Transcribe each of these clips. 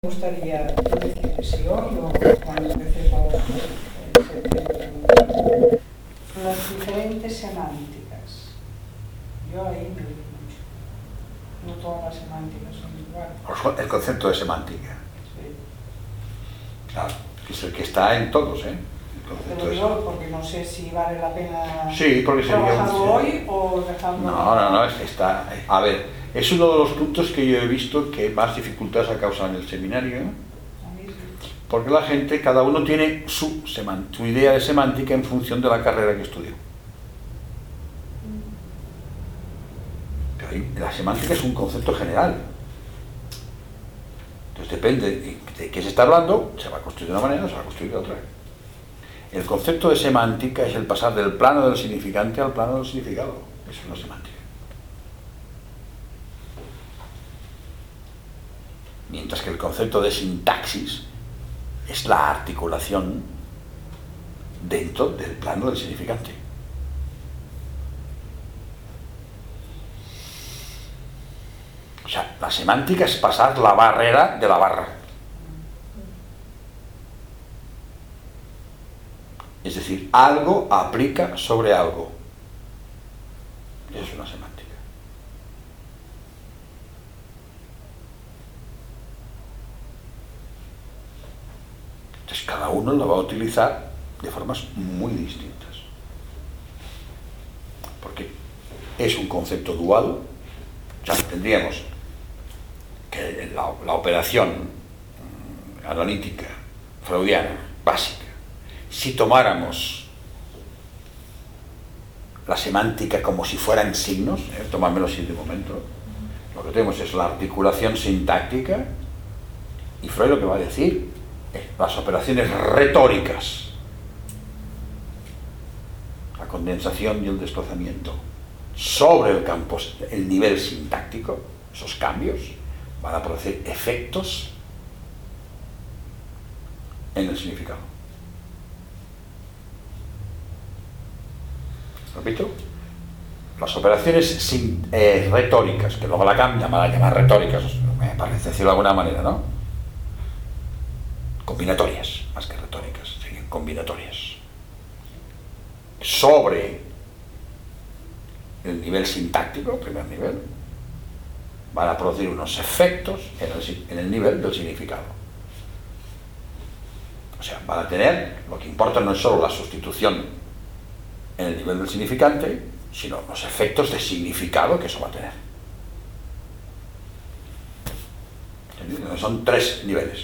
Me gustaría decir si hoy o cuando empecemos las diferentes semánticas. Yo ahí me digo mucho. No todas las semánticas son iguales. El concepto de semántica. Sí. Claro, que es el que está en todos, ¿eh? Te lo digo porque no sé si vale la pena trabajarlo hoy o dejarlo. No, es que está. A ver, es uno de los puntos que yo he visto que más dificultades ha causado en el seminario, porque la gente, cada uno tiene su idea de semántica en función de la carrera que estudió. La semántica es un concepto general. Entonces depende de qué se está hablando, se va a construir de una manera o se va a construir de otra. El concepto de semántica es el pasar del plano del significante al plano del significado. Eso es la semántica. Mientras que el concepto de sintaxis es la articulación dentro del plano del significante. O sea, la semántica es pasar la barrera de la barra. Es decir, algo aplica sobre algo. Eso es una semántica. Entonces cada uno lo va a utilizar de formas muy distintas. Porque es un concepto dual. O sea, tendríamos que la operación analítica freudiana básica, si tomáramos la semántica como si fueran signos, tomármelo así de momento, lo que tenemos es la articulación sintáctica, y Freud lo que va a decir es las operaciones retóricas, la condensación y el desplazamiento sobre el campo, el nivel sintáctico, esos cambios van a producir efectos en el significado. Repito, las operaciones retóricas, que luego la cambian, van a llamar retóricas, me parece decirlo de alguna manera, ¿no? Combinatorias, más que retóricas, siguen combinatorias. Sobre el nivel sintáctico, primer nivel, van a producir unos efectos en el nivel del significado. O sea, van a tener, lo que importa no es solo la sustitución en el nivel del significante, sino los efectos de significado que eso va a tener. ¿Entendido? Son tres niveles.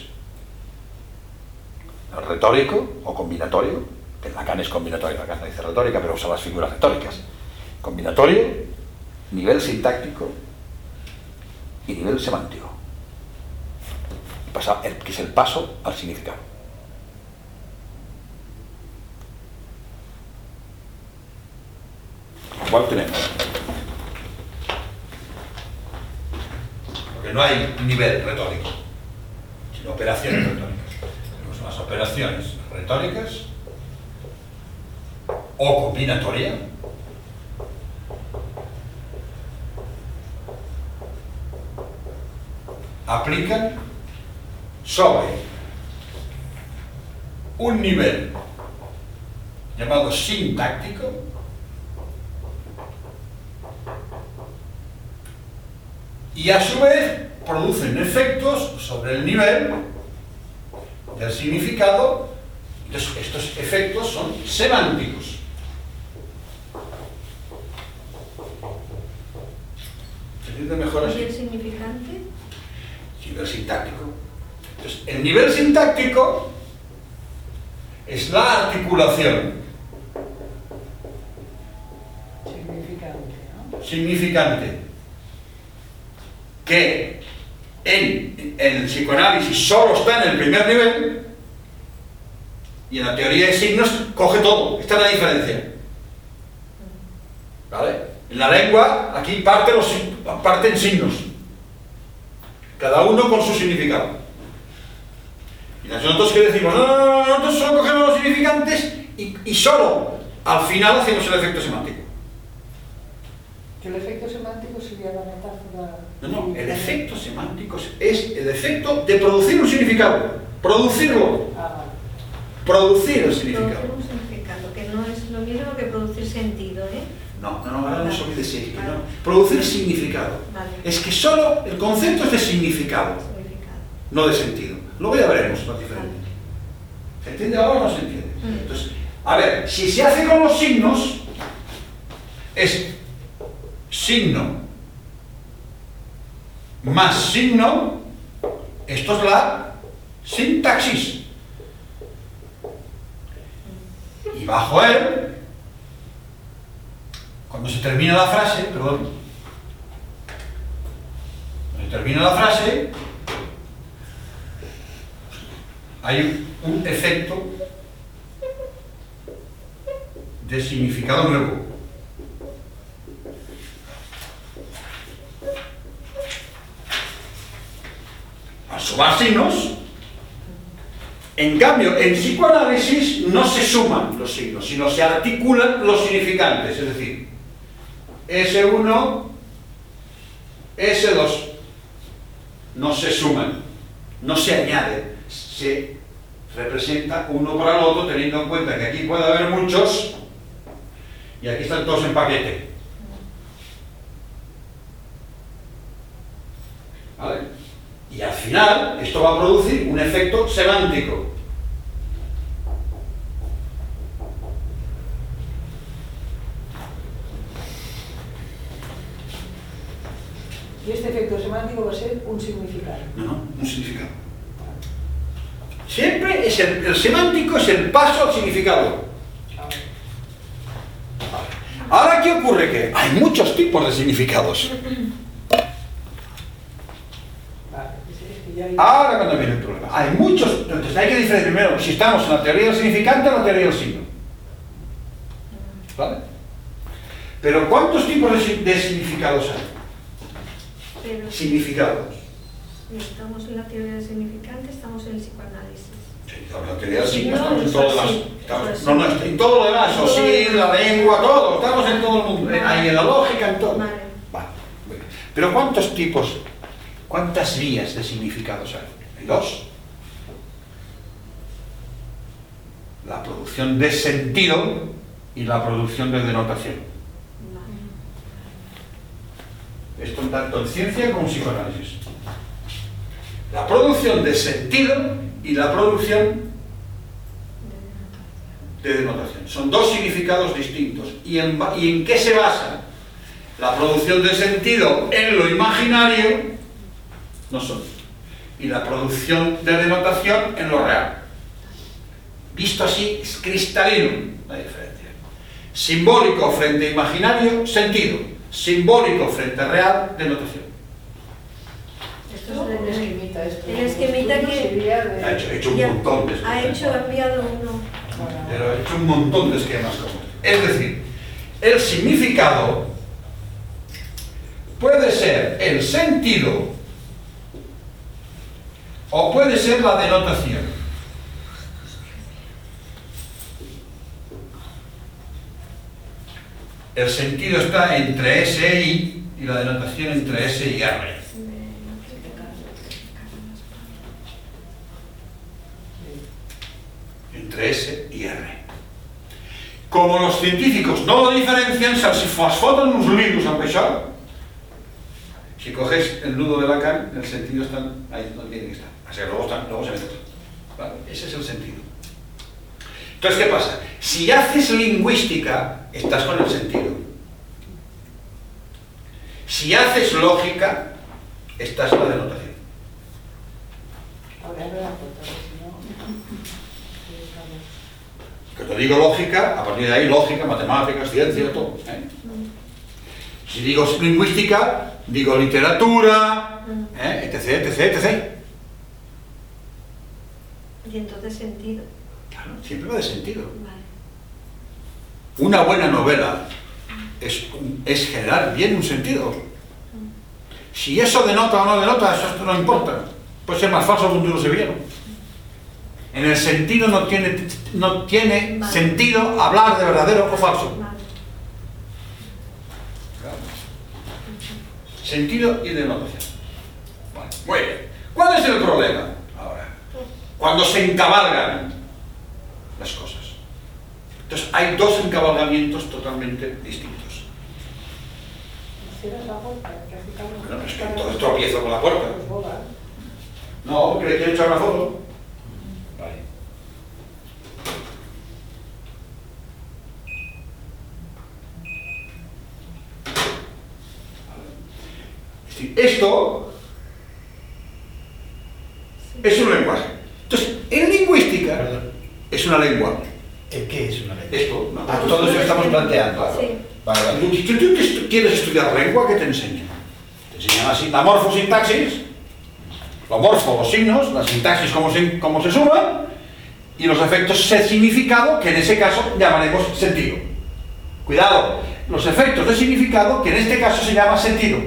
El retórico o combinatorio, que en Lacan es combinatorio, Lacan no dice retórica, pero usa las figuras retóricas. Combinatorio, nivel sintáctico y nivel semántico, que es el paso al significado. ¿Cuál tenemos? Porque no hay nivel retórico, sino operaciones retóricas. Tenemos las operaciones retóricas o combinatoria, aplican sobre un nivel llamado sintáctico y a su vez producen efectos sobre el nivel del significado. Entonces estos efectos son semánticos. ¿Se entiende mejor así? ¿Y el significante? Nivel sintáctico. Entonces, el nivel sintáctico es la articulación significante, que en el psicoanálisis solo está en el primer nivel, y en la teoría de signos coge todo. Esta es la diferencia. ¿Vale? En la lengua, aquí parten signos, cada uno con su significado. Y nosotros que decimos, no, nosotros solo cogemos los significantes y solo al final hacemos el efecto semántico. Que el efecto semántico sería la metáfora. No, el efecto semántico es el efecto de producir un significado. Producirlo. Ah, vale. Producir el significado. Producir un significado, que no es lo mismo que producir sentido, ¿eh? No, ahora no se olvide decir que no. Producir significado. Vale. Es que solo el concepto es de significado, Significado. no de sentido. Luego ya veremos la diferencia. ¿Se entiende ahora o no se entiende? Entonces, a ver, si se hace con los signos, es signo más signo, esto es la sintaxis. Y bajo él, cuando se termina la frase, cuando se termina la frase, hay un efecto de significado nuevo. Al sumar signos, en cambio, en psicoanálisis no se suman los signos, sino se articulan los significantes, es decir, S1, S2, no se suman, no se añaden, se representa uno para el otro, teniendo en cuenta que aquí puede haber muchos y aquí están todos en paquete. ¿Vale? Y al final, esto va a producir un efecto semántico. Y este efecto semántico va a ser un significado. No, un significado. Siempre es el semántico es el paso al significado. Ahora, ¿qué ocurre? Que hay muchos tipos de significados. Ahora cuando viene el problema. Hay muchos, entonces hay que diferenciar primero si estamos en la teoría del significante o en la teoría del signo. ¿Vale? Pero ¿cuántos tipos de significados hay? Pero Significados. si estamos en la teoría del significante, estamos en el psicoanálisis. Sí, estamos en la teoría del signo, No, estamos en eso todo lo sí, demás. eso No, sí. en todo lo demás, o sí, la lengua, todo, estamos en todo el mundo. Ahí en la lógica, en todo. Vale. Vale. Pero ¿cuántos tipos, cuántas vías de significados hay? Hay dos. La producción de sentido y la producción de denotación. Esto tanto en ciencia como en psicoanálisis. La producción de sentido y la producción de denotación. Son dos significados distintos. ¿Y en qué se basa? La producción de sentido en lo imaginario, no son. Y la producción de denotación en lo real. Visto así, es cristalino la diferencia. Simbólico frente a imaginario, sentido. Simbólico frente a real, denotación. Esto es El esquemita, esto. El esquemita que- Sería de- Ha hecho un Ya, montón de esquemas. ha enviado uno. Pero ha hecho un montón de esquemas como este. Es decir, el significado puede ser el sentido o puede ser la denotación. El sentido está entre S e I y la denotación entre S y R. Entre S y R. Como los científicos no lo diferencian, si foten uns libros amb això, si coges el nudo de Lacan, el sentido está ahí donde tiene que estar. O sea, luego se meten. ¿Vale? Ese es el sentido. Entonces, ¿qué pasa? Si haces lingüística, estás con el sentido. Si haces lógica, estás con la denotación. Ahora me la cuenta, si no. Cuando digo lógica, a partir de ahí lógica, matemáticas, ciencia, todo. Si digo lingüística, digo literatura, etc, etc, etc. Y entonces sentido. Claro, siempre va de sentido. Vale. Una buena novela es generar bien un sentido. Si eso denota o no denota, eso no importa. Puede ser más falso que un duro sevillano. En el sentido no tiene Vale. sentido hablar de verdadero o falso. Vale. Claro. Sentido y denotación. Vale, muy bien. ¿Cuál es el problema ahora? Cuando se encabalgan las cosas. Entonces hay dos encabalgamientos totalmente distintos. Cierras la puerta, que hace calor. Bueno, es que entonces tropiezo con la puerta. Pues boda. No, que le quiero echar una foto. Vale. Es decir, esto es un lenguaje. Entonces, en lingüística es una lengua. ¿Qué es una lengua? Esto, ¿no? Todo eso que estamos planteando. Sí. Vale, vale. ¿Tú quieres estudiar lengua? ¿Qué te enseñan? Te enseñan así la morfosintaxis, lo morfo, los signos, la sintaxis, cómo se suman, y los efectos de significado, que en ese caso llamaremos sentido. Cuidado, los efectos de significado, que en este caso se llama sentido.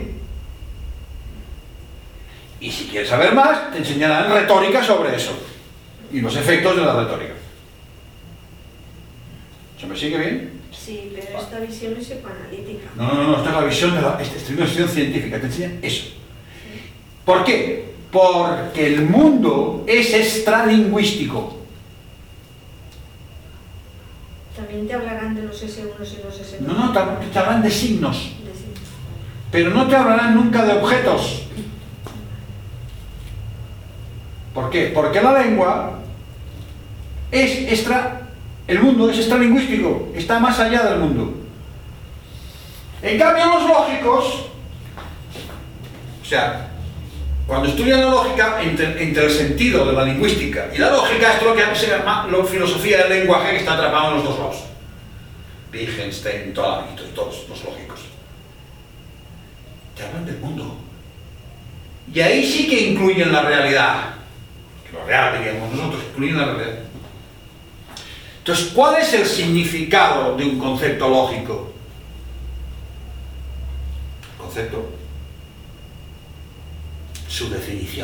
Y si quieres saber más, te enseñarán retórica sobre eso, y los efectos de la retórica. ¿Se me sigue bien? Sí, pero esta visión es psicoanalítica. No, esta es la visión de esta es una visión científica, te enseña eso. ¿Por qué? Porque el mundo es extralingüístico. También te hablarán de los S1 y los S2. No, te hablarán de signos, De sí. pero no te hablarán nunca de objetos. ¿Por qué? Porque la lengua es el mundo es extralingüístico, está más allá del mundo. En cambio, los lógicos, o sea, cuando estudian la lógica, entre el sentido de la lingüística y la lógica, esto es lo que se llama la filosofía del lenguaje, que está atrapado en los dos lados. Wittgenstein, todos los lógicos. Te hablan del mundo. Y ahí sí que incluyen la realidad. Que lo real, diríamos nosotros, incluyen la realidad. Entonces, ¿cuál es el significado de un concepto lógico? Concepto. Su definición.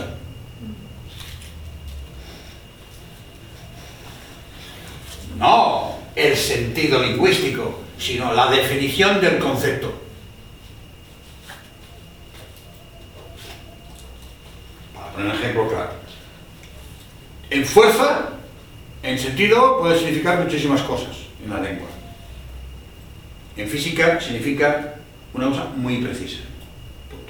No el sentido lingüístico, sino la definición del concepto. Para poner un ejemplo claro. En fuerza, en sentido, puede significar muchísimas cosas en la lengua. En física significa una cosa muy precisa. Punto.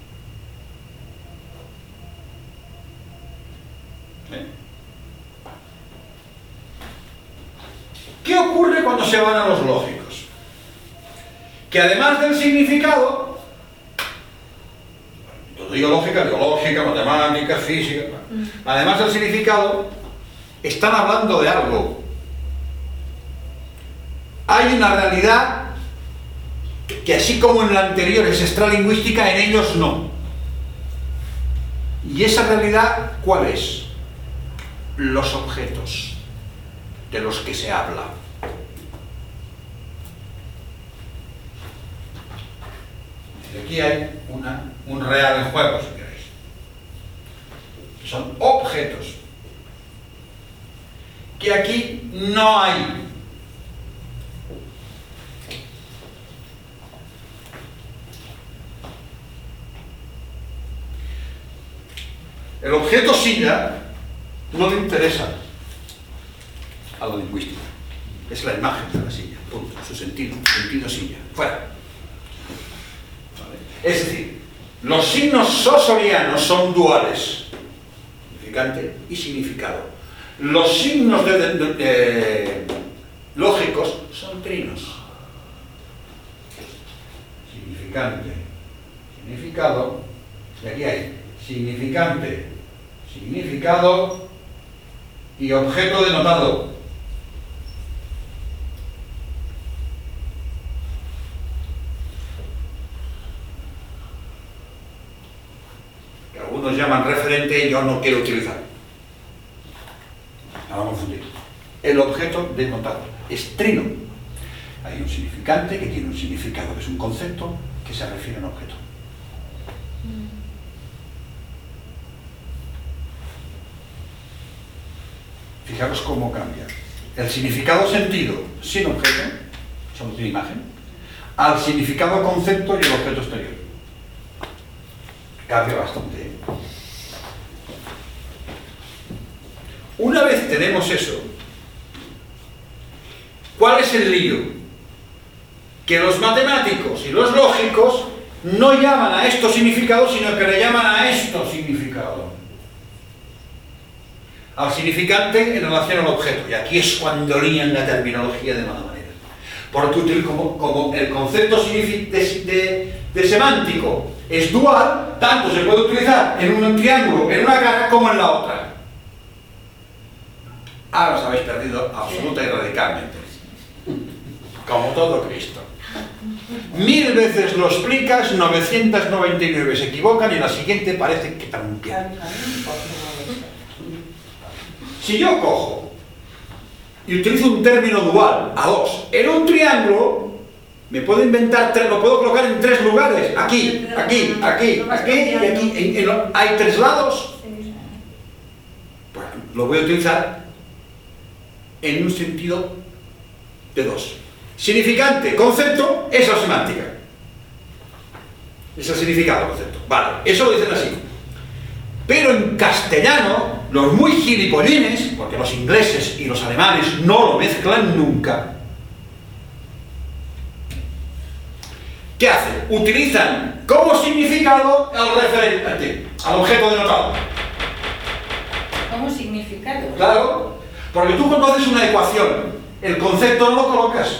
¿Qué ocurre cuando se van a los lógicos? Que además del significado, yo digo lógica, biológica, matemática, física, además del significado, están hablando de algo. Hay una realidad que así como en la anterior es extralingüística, en ellos no. ¿Y esa realidad cuál es? Los objetos de los que se habla. Y aquí hay un real en juego, si queréis. Son objetos que aquí no hay. El objeto silla no le interesa a la lingüística. Es la imagen de la silla, punto. Su sentido silla. Fuera. ¿Vale? Es decir, los signos sosorianos son duales, significante y significado. Los signos lógicos son trinos. Significante, significado, y aquí hay significante, significado y objeto denotado. Que algunos llaman referente y yo no quiero utilizar. No vamos a confundir. El objeto denotado es trino. Hay un significante que tiene un significado, que es un concepto que se refiere a un objeto. Fijaros cómo cambia. El significado sentido sin objeto, solo tiene imagen, al significado concepto y el objeto exterior. Cambia bastante. Una vez tenemos eso, ¿cuál es el lío? Que los matemáticos y los lógicos no llaman a esto significado, sino que le llaman a esto significado. Al significante en relación al objeto. Y aquí es cuando lían la terminología de mala manera. Porque como el concepto de semántico es dual, tanto se puede utilizar en un triángulo, en una cara, como en la otra. Ahora os habéis perdido absoluta y radicalmente. Como todo Cristo. 1000 veces lo explicas, 999 se equivocan y la siguiente parece que también. Si yo cojo y utilizo un término dual, a dos, en un triángulo, me puedo inventar tres, lo puedo colocar en 3 lugares. Aquí, aquí, aquí, aquí y aquí. ¿Hay 3 lados? Pues lo voy a utilizar en un sentido de 2. Significante, concepto, es la semántica. Es el significado, concepto. Vale, eso lo dicen así. Pero en castellano, los muy gilipollines, porque los ingleses y los alemanes no lo mezclan nunca, ¿qué hacen? Utilizan como significado al referente, al objeto denotado. ¿Cómo significado? Claro, porque tú cuando haces una ecuación, el concepto no lo colocas.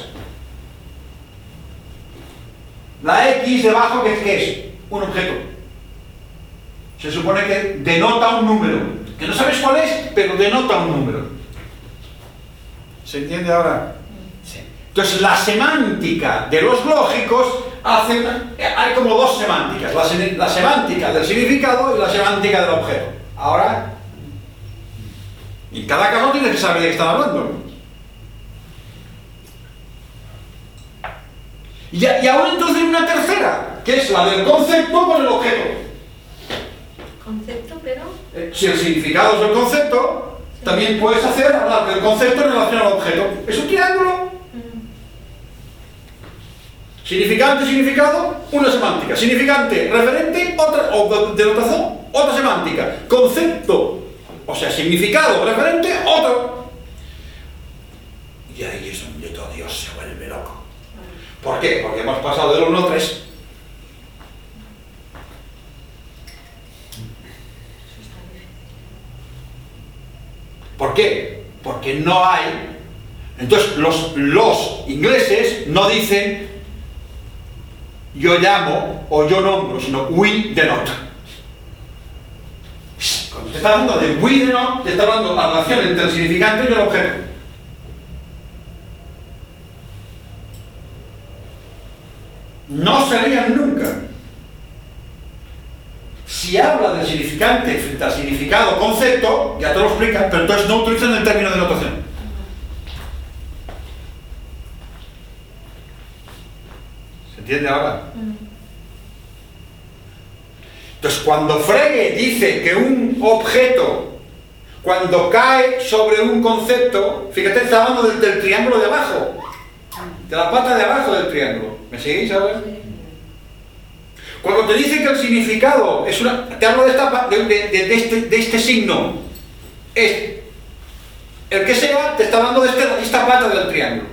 La X debajo, ¿qué es? Un objeto. Se supone que denota un número. Que no sabes cuál es, pero denota un número. ¿Se entiende ahora? Sí. Entonces, la semántica de los lógicos hay como 2 semánticas. La semántica del significado y la semántica del objeto. Ahora, en cada caso tienes que saber de qué están hablando. Y ahora entonces hay una tercera, que es la del concepto con el objeto. Concepto, pero... Si el significado es el concepto, sí, también puedes hablar del concepto en relación al objeto. Es un triángulo. Significante, significado, una semántica. Significante, referente, otra, o denotación, otra semántica. Concepto, o sea, significado, referente, otro. Y ahí es donde todo Dios se vuelve loco. ¿Por qué? Porque hemos pasado del 1 al 3. ¿Por qué? Porque no hay. Entonces los ingleses no dicen yo llamo o yo nombro, sino we denote. Cuando te está hablando de we denote, te está hablando de la relación entre el significante y el objeto. No se harían nunca. Si habla del significante frente al significado, concepto, ya te lo explican, pero entonces no utilizan el término de notación. ¿Se entiende ahora? Entonces, cuando Frege dice que un objeto, cuando cae sobre un concepto, fíjate, está hablando del triángulo de abajo, de la pata de abajo del triángulo. ¿Me seguís ahora? Cuando te dice que el significado es te hablo de este signo, es el que sea, te está hablando de esta pata del triángulo.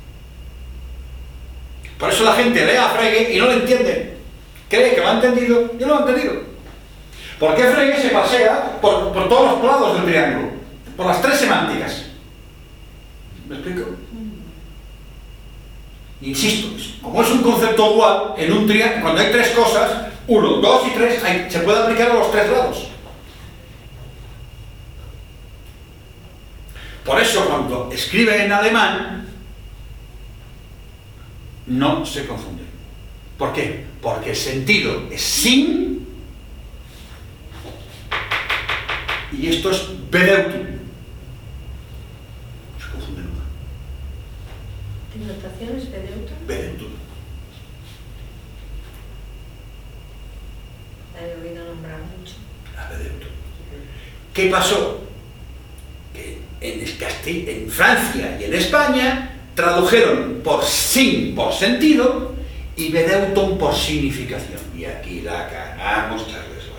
Por eso la gente lee a Frege y no lo entiende. Cree que lo ha entendido y no lo ha entendido. ¿Por qué Frege se pasea por todos los lados del triángulo? Por las 3 semánticas. ¿Me explico? Insisto, como es un concepto dual, en un triángulo, cuando hay 3 cosas, 1, 2 y 3, se puede aplicar a los 3 lados. Por eso, cuando escribe en alemán, no se confunde. ¿Por qué? Porque el sentido es sin y esto es bedeutung. No se confunde nunca. ¿Denotación es bedeutung? Bedeutung. La he oído nombrar mucho. La bedeutung. ¿Qué pasó? Que en Francia y en España tradujeron por sin por sentido y bedeutung por significación. Y aquí la cagamos tardes.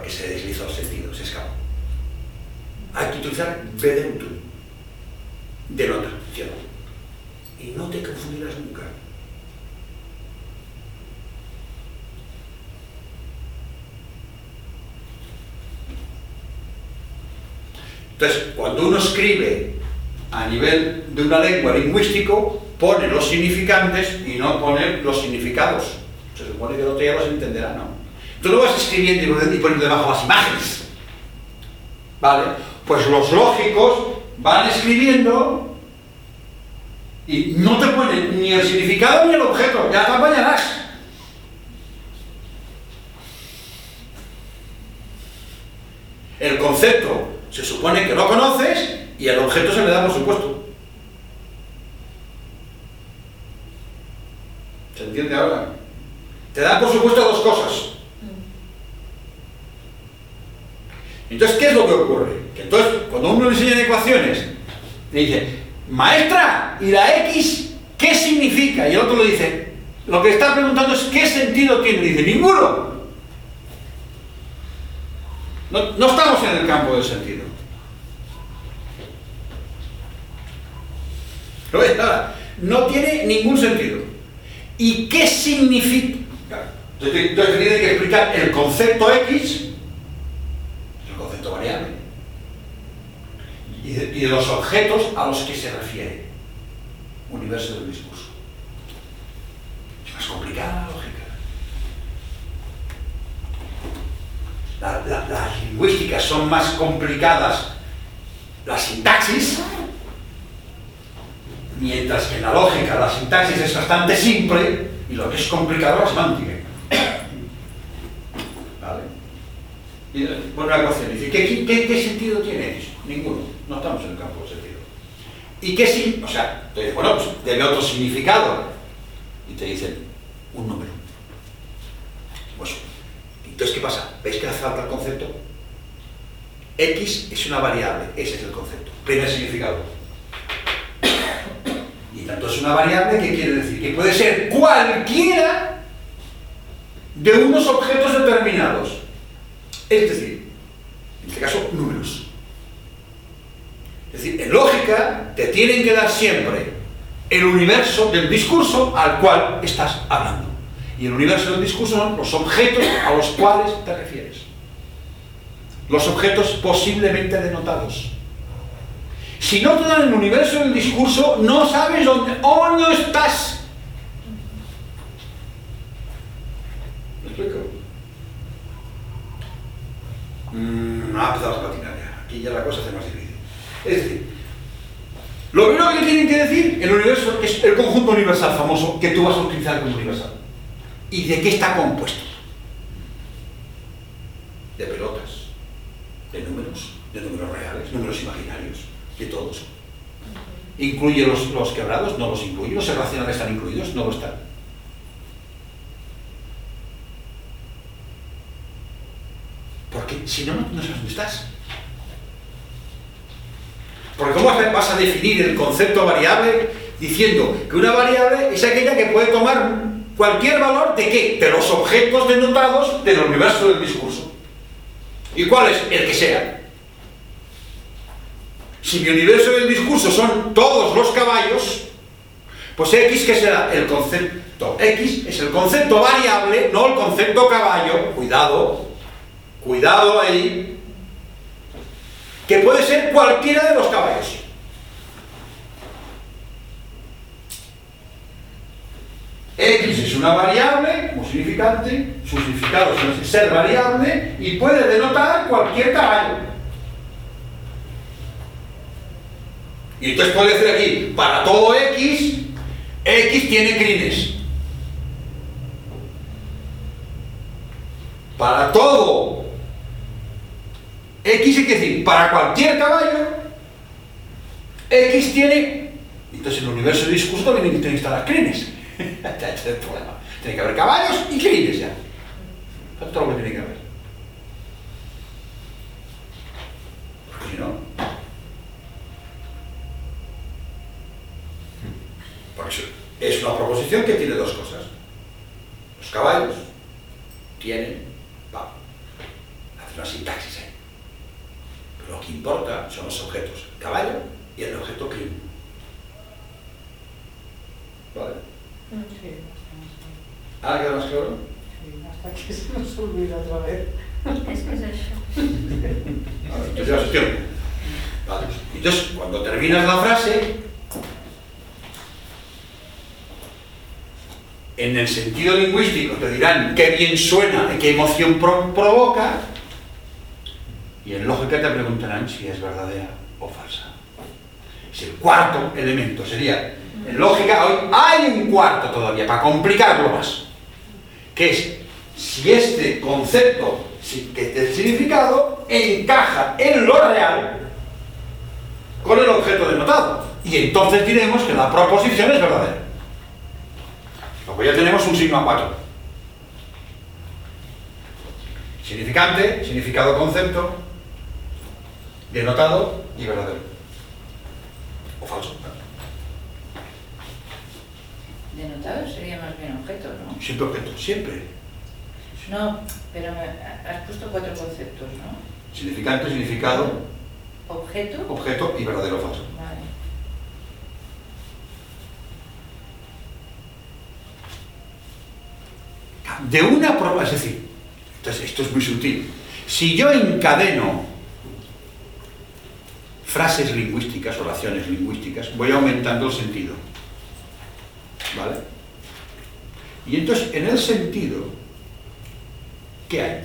porque se deslizó el sentido, se escapó. Hay que utilizar bedeutu, denotación. Y no te confundirás nunca. Entonces, cuando uno escribe a nivel de una lengua lingüístico, pone los significantes y no pone los significados. Se supone que el otro ya los entenderá, ¿no? Tú no vas escribiendo y poniendo debajo las imágenes. ¿Vale? Pues los lógicos van escribiendo y no te ponen ni el significado ni el objeto, ya te apañarás. El concepto se supone que lo conoces y el objeto se le da por supuesto. ¿Se entiende ahora? Te da por supuesto dos cosas. Entonces, ¿qué es lo que ocurre? Que entonces, cuando uno le enseña ecuaciones, le dice, maestra, ¿y la X qué significa? Y el otro le dice, lo que está preguntando es ¿qué sentido tiene? Le dice, ninguno. No estamos en el campo del sentido. ¿Lo ves? Ahora, no tiene ningún sentido. ¿Y qué significa? Entonces tiene que explicar el concepto X, el concepto variable, y de los objetos a los que se refiere. Universo del discurso. Es más complicada la lógica. Las lingüísticas son más complicadas, la sintaxis, mientras que en la lógica la sintaxis es bastante simple y lo que es complicado es la semántica. ¿Vale? Y, bueno, una ecuación dice, ¿qué sentido tiene eso? Ninguno, no estamos en el campo del sentido. ¿Y qué sí? O sea, te dices, bueno, pues debe otro significado. Y te dicen, un número. Pues, entonces, ¿qué pasa? ¿Veis que hace falta el concepto? X es una variable, ese es el concepto. Primer significado. Y tanto es una variable, ¿qué quiere decir? Que puede ser cualquiera de unos objetos determinados. Es decir, en este caso, números. Es decir, en lógica te tienen que dar siempre el universo del discurso al cual estás hablando. Y el universo del discurso son los objetos a los cuales te refieres. Los objetos posiblemente denotados. Si no te dan el universo del discurso, no sabes dónde no estás. ¿Me explico? Ha empezado a patinar ya. Aquí ya la cosa se más difícil. Es decir, lo primero que tienen que decir, el universo es el conjunto universal famoso que tú vas a utilizar como universal. ¿Y de qué está compuesto? De pelotas, de números reales, números imaginarios, de todos. ¿Incluye los quebrados? No los incluye. ¿Los irracionales están incluidos? No lo están. Porque si no, no sabes dónde estás. Porque ¿cómo vas a definir el concepto variable diciendo que una variable es aquella que puede tomar cualquier valor de qué? De los objetos denotados del universo del discurso. ¿Y cuál es? El que sea. Si mi universo del discurso son todos los caballos, pues X, ¿qué será? El concepto X es el concepto variable, no el concepto caballo. Cuidado ahí, que puede ser cualquiera de los caballos. X es una variable, como significante, su significado es ser variable y puede denotar cualquier caballo. Y entonces puede decir aquí, para todo X, X tiene crines. Para todo X hay que decir, para cualquier caballo, X tiene... Entonces en el universo de discurso también tiene que estar las crines. Este es el problema. Tiene que haber caballos y crines ya. Eso es todo lo que tiene que haber. Porque si no... Por eso es una proposición que tiene dos cosas. Los caballos tienen... Hace importa son los objetos caballo y el objeto crin. ¿Vale? Sí, ¿Ahora queda más claro? sí, hasta que se nos olvida otra vez. Es que es eso. Vale, entonces ya se tiene. Vale. Entonces, cuando terminas la frase, en el sentido lingüístico te dirán qué bien suena y qué emoción provoca, y en lógica te preguntarán si es verdadera o falsa. Es el cuarto elemento, sería, en lógica hoy hay un cuarto todavía, para complicarlo más, que es si este concepto, el significado, encaja en lo real con el objeto denotado. Y entonces diremos que la proposición es verdadera. Luego ya tenemos un signo A4. Significante, significado, concepto, denotado y verdadero. O falso. Denotado sería más bien objeto, ¿no? Siempre objeto, siempre. No, pero has puesto 4 conceptos, ¿no? Significante, significado, Objeto. objeto y verdadero o falso. Vale. De una prueba, es decir, esto es muy sutil. Si yo encadeno frases lingüísticas, oraciones lingüísticas, voy aumentando el sentido. ¿Vale? Y entonces, en el sentido, ¿qué hay?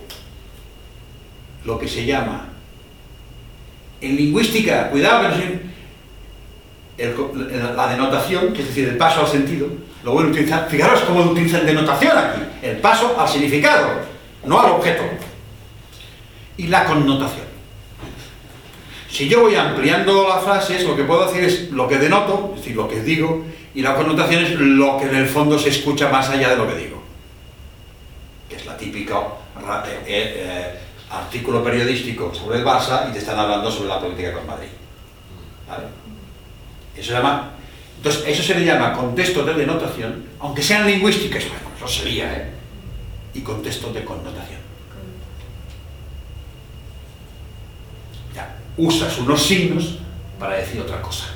Lo que se llama, en lingüística, cuidado que no sé, la denotación, que es decir, el paso al sentido, lo voy a utilizar, fijaros cómo utilizan denotación aquí, el paso al significado, no al objeto, y la connotación. Si yo voy ampliando las frases, lo que puedo decir es lo que denoto, es decir, lo que digo, y la connotación es lo que en el fondo se escucha más allá de lo que digo, que es la típica artículo periodístico sobre el Barça y te están hablando sobre la política con Madrid. ¿Vale? Eso se llama, entonces, eso se le llama contexto de denotación, aunque sean lingüísticas, bueno, eso sería, y contexto de connotación. Ya, usas unos signos para decir otra cosa.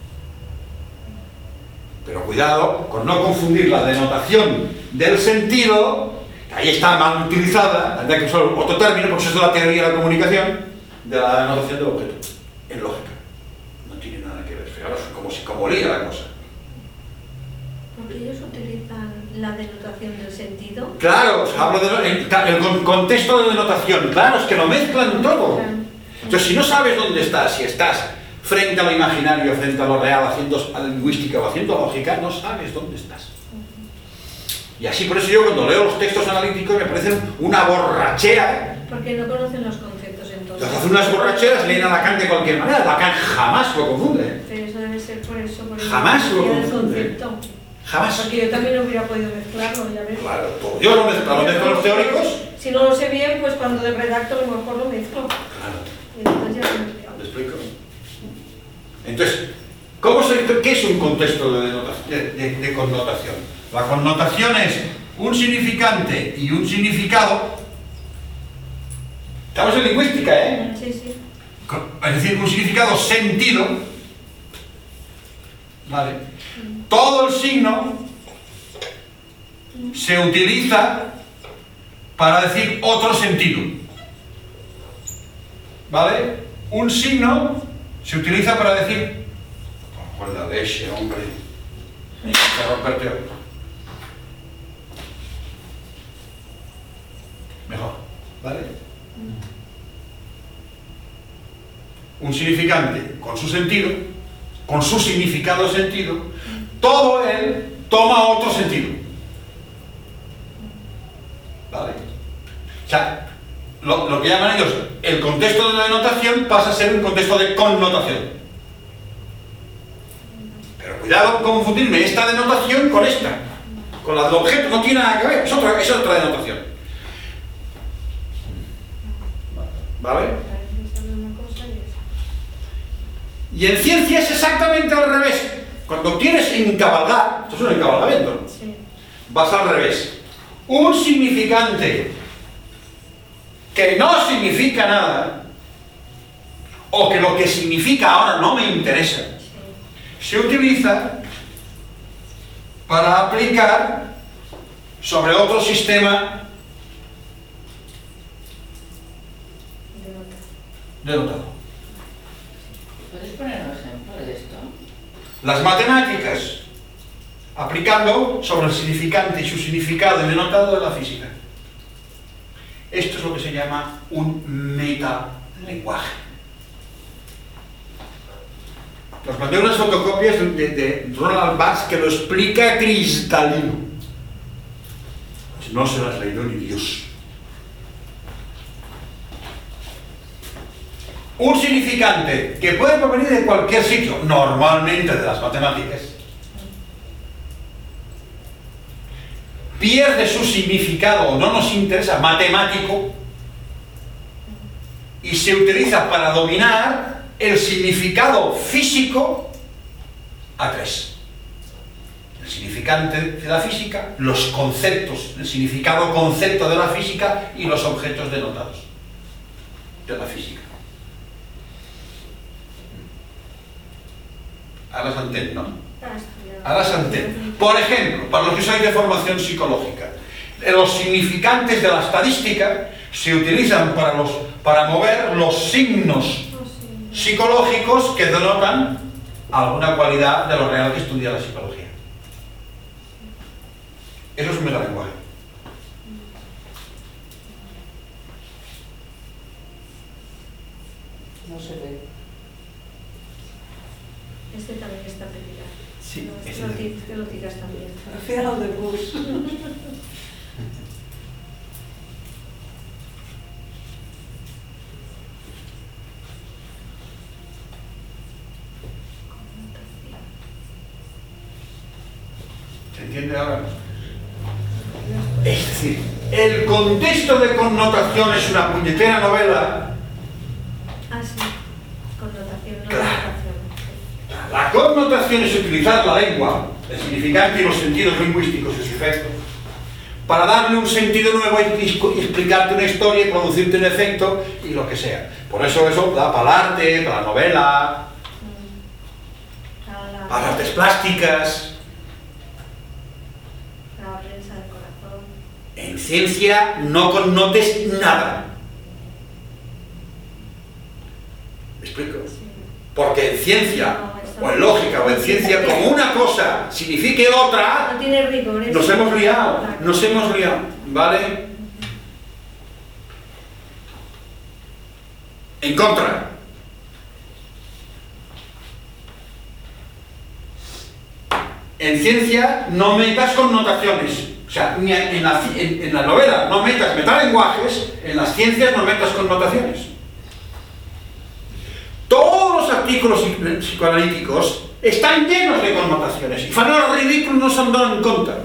Pero cuidado con no confundir la denotación del sentido, que ahí está mal utilizada, tendría que usar otro término, porque eso es de la teoría de la comunicación, de la denotación del objeto, en lógica. No tiene nada que ver, fijaros, como lía la cosa. Porque ellos utilizan la denotación del sentido. Claro, hablo del contexto de denotación, claro, es que lo mezclan todo. Entonces, si no sabes dónde estás, si estás frente a lo imaginario, frente a lo real, haciendo lingüística o haciendo lógica, no sabes dónde estás. Y así, por eso yo cuando leo los textos analíticos me parecen una borrachera. Porque no conocen los conceptos entonces. Los hacen unas borracheras, leen a Lacan de cualquier manera. Lacan jamás lo confunde. Pero eso debe ser por eso. Por Jamás lo el confunde. concepto. Jamás. Porque yo también no hubiera podido mezclarlo, ya ves. Claro, todo. Yo lo mezclo los teóricos. Si no lo sé bien, pues cuando redacto a lo mejor lo mezclo. Claro. Y entonces ya lo he mezclado. ¿Me explico? Entonces, ¿qué es un contexto de connotación? La connotación es un significante y un significado. Estamos en lingüística, ¿eh? Sí, sí. Es decir, un significado sentido. ¿Vale? Todo el signo se utiliza para decir otro sentido. ¿Vale? Un signo se utiliza para decir, con la leche, hombre, para romperte otro. Mejor, ¿vale? Un significante con su sentido, con su significado sentido, todo él toma otro sentido. ¿Vale? O sea, lo que llaman ellos el contexto de denotación pasa a ser un contexto de connotación. Pero cuidado con confundirme esta denotación con esta, con la del objeto, no tiene nada que ver, es otra denotación. ¿Vale? Y en ciencia es exactamente al revés. Cuando quieres encabalgar, esto es un encabalgamiento, Sí. vas al revés. Un significante que no significa nada, o que lo que significa ahora no me interesa, se utiliza para aplicar sobre otro sistema denotado. ¿Puedes poner un ejemplo de esto? Las matemáticas, aplicando sobre el significante y su significado y denotado de la física. Esto es lo que se llama un metalenguaje. Os mandé unas fotocopias de Ronald Bass que lo explica cristalino. No se las ha leído ni Dios. Un significante que puede provenir de cualquier sitio, normalmente de las matemáticas, pierde su significado o no nos interesa matemático y se utiliza para dominar el significado físico a tres. El significante de la física, los conceptos, el significado concepto de la física y los objetos denotados de la física. Ahora s'entén, ¿no? Ahora s'entén. Por ejemplo, para los que sois de formación psicológica, los significantes de la estadística se utilizan para mover los signos psicológicos que denotan alguna cualidad de lo real que estudia la psicología. Eso es un metalenguaje. No se ve. Este también está peligrado. Sí, No, ese este lo tiras también. Al final de bus. ¿Se entiende ahora? Es decir, el contexto de connotación es una puñetera novela. Ah, sí. Connotación, no Claro. connotación. La connotación es utilizar la lengua, el significante y los sentidos lingüísticos y sus efectos, para darle un sentido nuevo y explicarte una historia y producirte un efecto y lo que sea. Por eso da para el arte, para la novela, para las artes plásticas. La prensa del corazón. En ciencia no connotes nada. ¿Me explico? Sí. Porque en ciencia, No, eso o en lógica, o en ciencia, como una cosa signifique otra, No tiene rigor. eso. nos hemos liado, Claro. nos hemos liado, ¿vale? En contra. En ciencia no metas connotaciones. O sea, ni en la novela no metas metalenguajes, en las ciencias no metas connotaciones. Todos los artículos psicoanalíticos están llenos de connotaciones y fan los ridículos no se han dado en cuenta.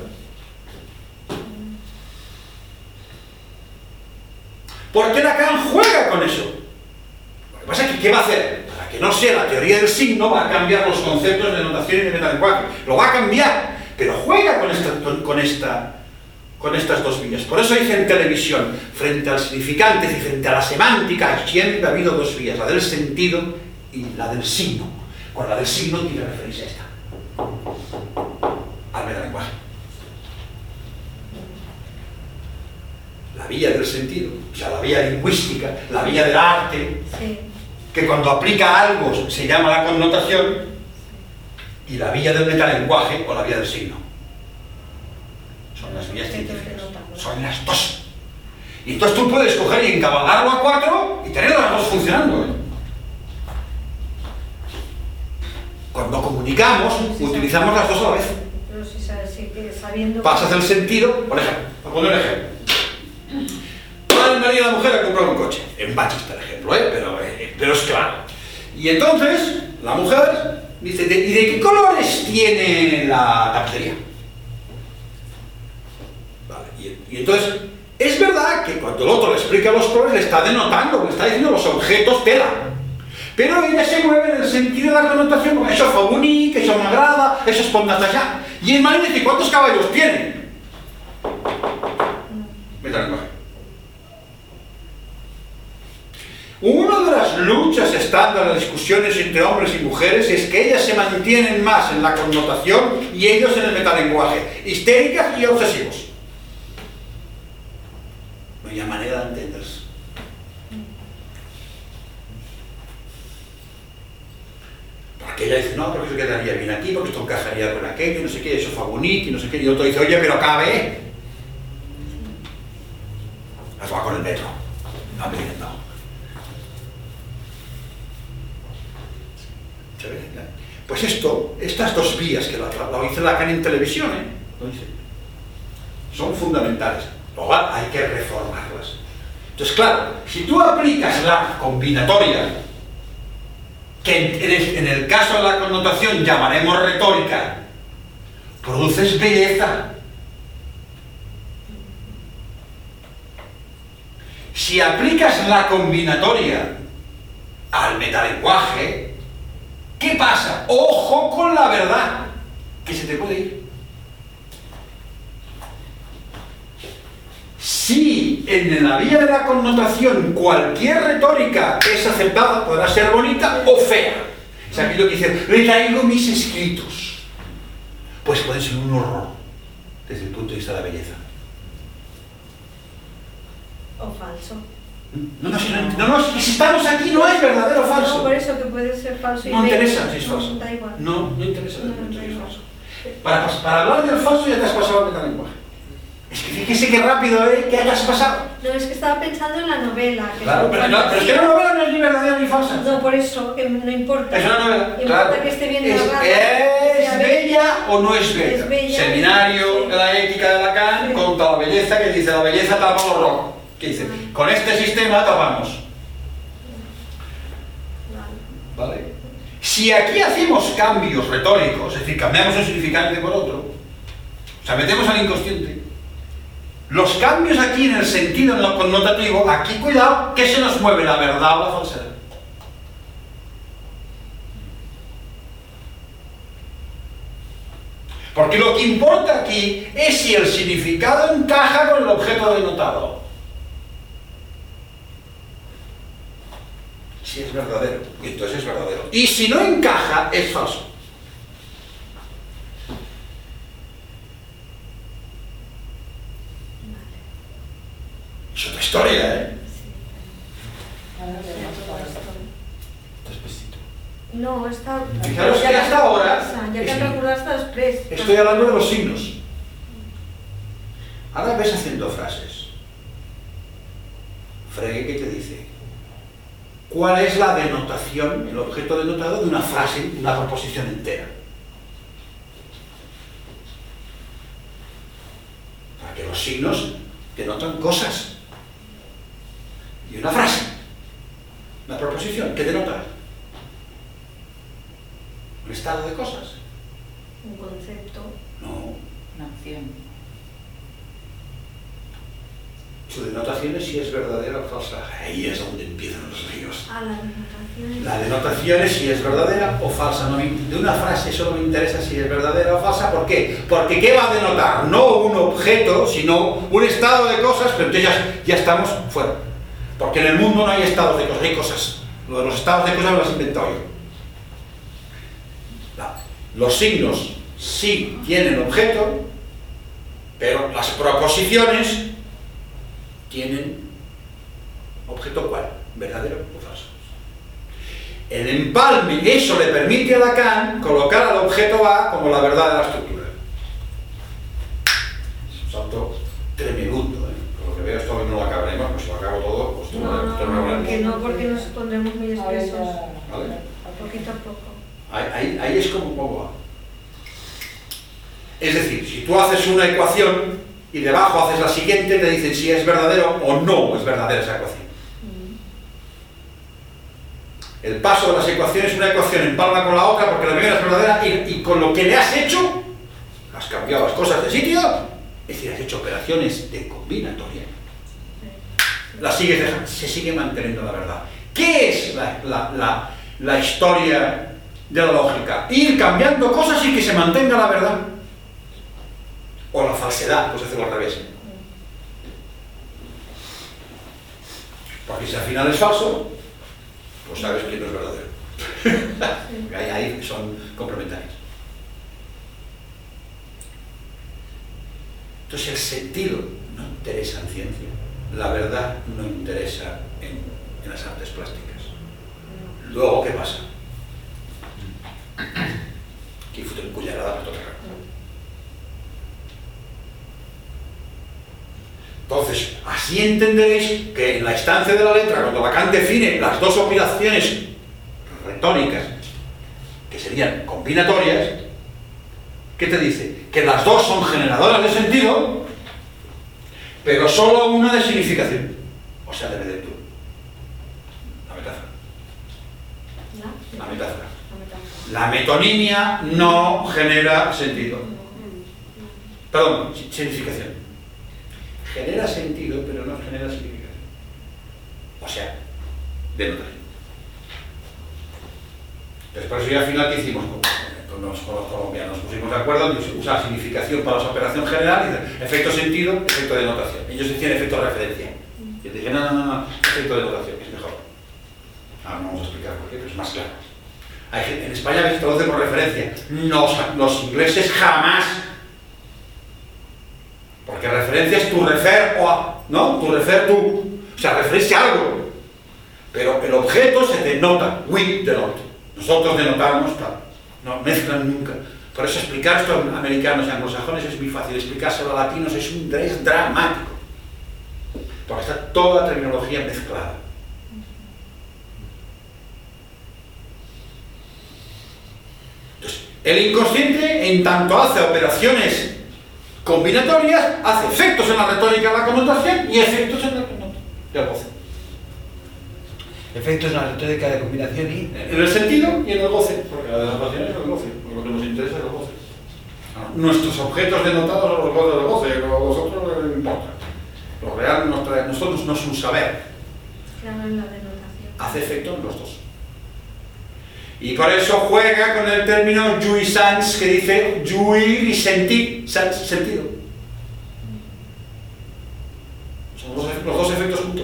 Porque Lacan juega con eso. Lo que pasa es que ¿qué va a hacer? Para que no sea la teoría del signo, va a cambiar los conceptos de notación y de metalenguaje. Lo va a cambiar, pero juega con estas dos vías. Por eso dice en televisión, frente al significante y frente a la semántica, siempre ha habido dos vías, la del sentido y la del signo. Con la del signo tiene referencia a esta, al metalenguaje. La vía del sentido, o sea, la vía lingüística, la vía del arte, Sí. que cuando aplica algo se llama la connotación, y la vía del metalenguaje o la vía del signo. Son las vías científicas. Son las dos. Y entonces tú puedes coger y encabalgarlo a 4 y tener las dos funcionando. Cuando comunicamos, utilizamos las dos a la vez. Pero si sabes, sí, que sabiendo... Pasas el sentido, por ejemplo, para poner un ejemplo. Va el marido y la mujer a comprar un coche. En Manchester, ejemplo, pero es claro. Y entonces, la mujer dice, ¿y de qué colores tiene la tapicería? Vale, y entonces, es verdad que cuando el otro le explica los colores, le está denotando, le está diciendo los objetos tela. Pero ella se mueve en el sentido de la connotación, como eso fa bonic, eso m'agrada, eso es pot netejar. Y el marido dice, ¿cuántos caballos tiene? Metalenguaje. Una de las luchas estándar en las discusiones entre hombres y mujeres es que ellas se mantienen más en la connotación y ellos en el metalenguaje, histéricas y obsesivos. No hay manera de entenderse. Porque ella dice, no, porque eso quedaría bien aquí, porque esto encajaría con aquello, no sé qué, eso fue bonito, y no sé qué, y otro dice, oye, pero cabe. Las va con el metro. No, no. Pues estas dos vías que lo dice Lacan en televisión, lo dice, son fundamentales. Luego hay que reformarlas. Entonces, claro, si tú aplicas la combinatoria, que en el caso de la connotación llamaremos retórica, produces belleza. Si aplicas la combinatoria al metalenguaje, ¿qué pasa? ¡Ojo con la verdad! Que se te puede ir. Si en la vía de la connotación cualquier retórica es aceptada, podrá ser bonita o fea. Es aquello que dice, le traigo mis escritos. Pues puede ser un horror desde el punto de vista de la belleza. O falso. No, si estamos aquí no es verdadero o falso. No, por eso que puede ser falso y no interesa si es no, falso. da igual. No interesa No, si es falso. Para hablar del falso ya te has pasado al metalenguaje. Es que fíjese qué rápido, que hayas pasado. No, es que estaba pensando en la novela. Que Claro, pero es que la novela no es ni verdadera ni falsa. No, por eso, que no importa. Es una novela, Importa claro. que esté bien ¿Es narrada. bella o no es bella? Es bella, Seminario sí. de la ética de Lacan Sí. contra la belleza, que dice la belleza tapa el horror. Que dice, con este sistema tapamos. ¿Vale? Si aquí hacemos cambios retóricos, es decir, cambiamos un significante por otro, o sea, metemos al inconsciente, los cambios aquí en el sentido, en lo connotativo, aquí cuidado, que se nos mueve la verdad o la falsedad. Porque lo que importa aquí es si el significado encaja con el objeto denotado. Si es verdadero, y entonces es verdadero. Y si no encaja, es falso. Es otra historia, Despacito. No, està... Fijaros que hasta ahora... Ja que han recordat hasta després. Estoy hablando de los signos. Ahora ves haciendo frases. Frege, ¿qué te dice? ¿Cuál es la denotación, el objeto denotado de una frase, una proposición entera? Para que los signos denotan cosas. Y una frase, una proposición, ¿qué denota? Un estado de cosas. Un concepto. No. Una acción. Su denotación es si es verdadera o falsa. Ahí es donde empiezan los líos. Ah, la denotación. La denotación es si es verdadera o falsa. No de una frase solo me interesa si es verdadera o falsa. ¿Por qué? Porque ¿qué va a denotar? No un objeto, sino un estado de cosas, pero entonces ya estamos fuera. Porque en el mundo no hay estados de cosas, hay cosas. Lo de los estados de cosas me lo has inventado yo. Los signos sí tienen objeto, pero las proposiciones tienen objeto ¿cuál? ¿Verdadero o falso? El empalme, eso le permite a Lacan colocar al objeto A como la verdad de la estructura. Es un salto tremebundo, Por lo que veo esto no lo acabaremos, pues si lo acabo todo, pues porque nos pondremos muy espesos. ¿Vale? Poquito a poco. Ahí es como pongo A. Es decir, si tú haces una ecuación y debajo haces la siguiente, te dicen si es verdadero o no es verdadera esa ecuación. El paso de las ecuaciones, una ecuación empalma con la otra porque la primera es verdadera y con lo que le has hecho, has cambiado las cosas de sitio, es decir, has hecho operaciones de combinatoria. La sigues dejando, se sigue manteniendo la verdad. ¿Qué es la historia de la lógica? Ir cambiando cosas y que se mantenga la verdad. O la falsedad, pues hacerlo al revés. Porque si al final es falso, pues sabes que no es verdadero. Sí. Ahí son complementarios. Entonces el sentido no interesa en ciencia, la verdad no interesa en las artes plásticas. Luego, ¿qué pasa? Que fue un cullerada por toda. Entonces, así entenderéis que en la instancia de la letra, cuando Lacan define las dos operaciones retóricas, que serían combinatorias, ¿qué te dice? Que las dos son generadoras de sentido, pero solo una de significación, o sea, de lectura. La metáfora. La metáfora. La metonimia no genera sentido. Perdón, significación. Genera sentido, pero no genera significación. O sea, denotación. Entonces, por eso ya al final, ¿qué hicimos? Con los colombianos nos pusimos de acuerdo en usar significación para la operación general y efecto sentido, efecto de denotación. Ellos decían efecto de referencia. Yo dije, no, efecto de denotación, que es mejor. Ahora no vamos a explicar por qué, pero es más claro. En España se traduce por referencia. Los ingleses jamás. Porque referencia es tu refer o a, ¿no? Tu refer tú. O sea, referirse a algo. Pero el objeto se denota. We denote. Nosotros denotamos, tal. No mezclan nunca. Por eso explicar esto a americanos y anglosajones es muy fácil. Explicárselo a latinos es dramático. Porque está toda la terminología mezclada. Entonces, el inconsciente, en tanto hace operaciones combinatorias, hace efectos en la retórica de la connotación y efectos en la connotación del goce. Efectos en la retórica de combinación y... En el sentido y en el goce, porque la denotación es el goce, lo que nos interesa es el goce. Nuestros objetos denotados son los goces del goce, a vosotros no les importa. Lo real nosotros no es un saber. Claro, en la denotación. Hace efecto en los dos. Y por eso juega con el término jouissance, que dice jouir y sentir, sentido. Son los dos efectos juntos.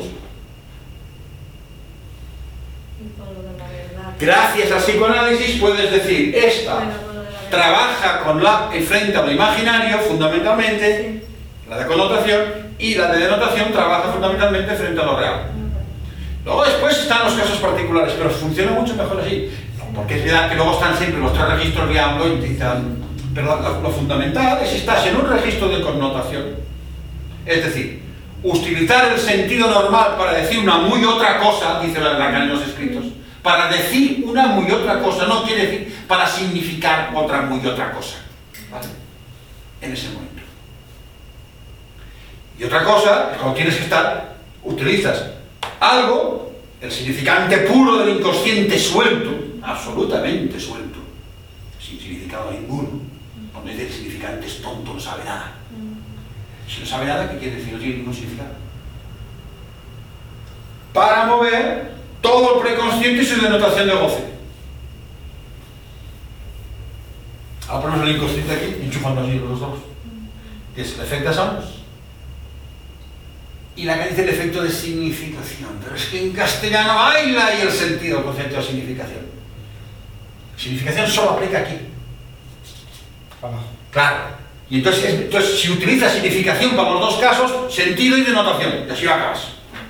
Y con lo de la verdad. Gracias al psicoanálisis puedes decir, esta Bueno, con lo de la verdad. trabaja con frente a lo imaginario, fundamentalmente, Sí. la de connotación, y la de denotación trabaja fundamentalmente frente a lo real. Luego después están los casos particulares, pero funciona mucho mejor así. Porque es verdad que luego están siempre los tres registros de AMLO y dicen, pero lo fundamental es estar en un registro de connotación. Es decir, utilizar el sentido normal para decir una muy otra cosa, dice Lacan en los escritos. Para decir una muy otra cosa, no quiere decir para significar otra muy otra cosa. ¿Vale? En ese momento. Y otra cosa es cuando tienes que estar, utilizas algo, el significante puro del inconsciente suelto, absolutamente suelto, sin significado ninguno. Cuando dice el significante es tonto, no sabe nada. Si no sabe nada, ¿qué quiere decir? No tiene ningún significado. Para mover todo el preconsciente y su denotación de goce. Ahora ponemos el inconsciente aquí, enchufando así los dos. Que es el efecto de Samos. Y la que dice el efecto de significación. Pero es que en castellano baila ahí el sentido, el concepto de significación. Significación solo aplica aquí. Abajo. Claro. Y entonces si utilizas significación para los dos casos, sentido y denotación. Y así acabas.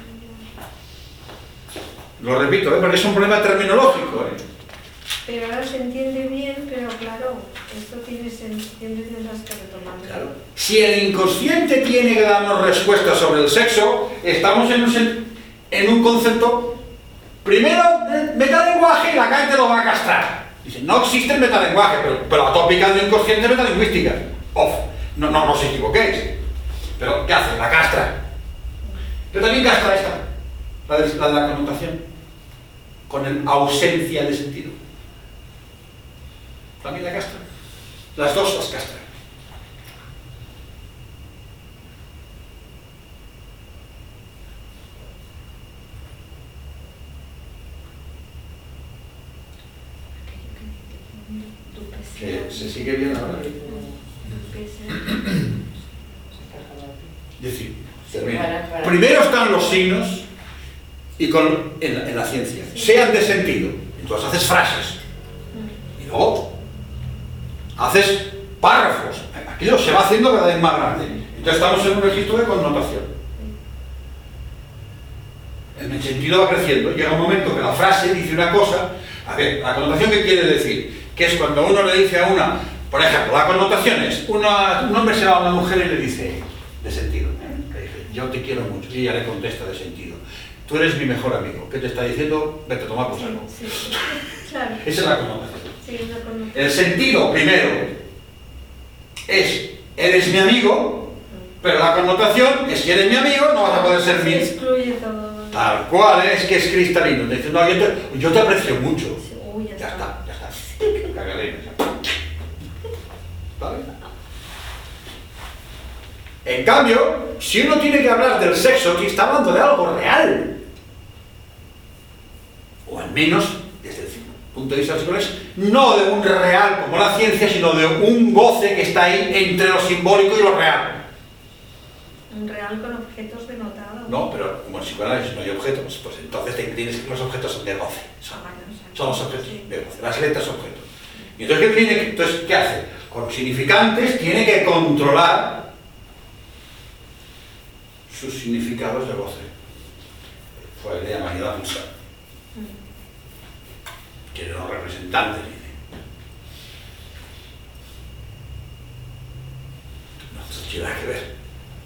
Lo repito, porque es un problema terminológico. Pero ahora se entiende bien, pero claro, esto tiene sentido, tendrás que retomarlo. Claro. Si el inconsciente tiene que darnos respuestas sobre el sexo, estamos en un concepto. Primero, metalenguaje, y Lacan te lo va a castrar. Dice, no existe el metalenguaje, pero la tópica del inconsciente es metalingüística. No os equivoquéis. Pero, ¿qué hace? La castra. Pero también castra esta, la de la connotación, con ausencia de sentido. También la castra. Las dos las castran. ¿Se sigue bien ahora? Es decir, termino. Primero están los signos y en la ciencia, sean de sentido. Entonces haces frases y luego haces párrafos. Aquello se va haciendo cada vez más grande. Entonces estamos en un registro de connotación. El sentido va creciendo. Llega un momento que la frase dice una cosa. A ver, ¿la connotación qué quiere decir? Que es cuando uno le dice a una, por ejemplo, la connotación es, un hombre se va a una mujer y le dice, de sentido, le dice, yo te quiero mucho, y ella le contesta de sentido, tú eres mi mejor amigo. ¿Qué te está diciendo? Vete a tomar por saco. Sí, claro. Esa es la connotación. Sí, es la connotación. El sentido, primero, es, eres mi amigo, pero la connotación es, si eres mi amigo, no vas a poder ser Se mi... excluye todo. Tal cual, es que es cristalino. Te dice, no, yo te aprecio mucho. Sí, uy, Ya está. Cagalina, ya. ¿Vale? En cambio, si uno tiene que hablar del sexo, que está hablando de algo real, o al menos desde el punto de vista psicológico, no de un real como la ciencia, sino de un goce que está ahí entre lo simbólico y lo real. Un real con objetos denotados. No, pero como en psicoanálisis no hay objetos, pues entonces tienes que los objetos son de goce. Son los objetos de goce, las letras son objetos. Y entonces, ¿qué hace? Con significantes tiene que controlar sus significados de goce. Fue la idea María Musa. Que eran los representantes, dice. No tiene nada que ver.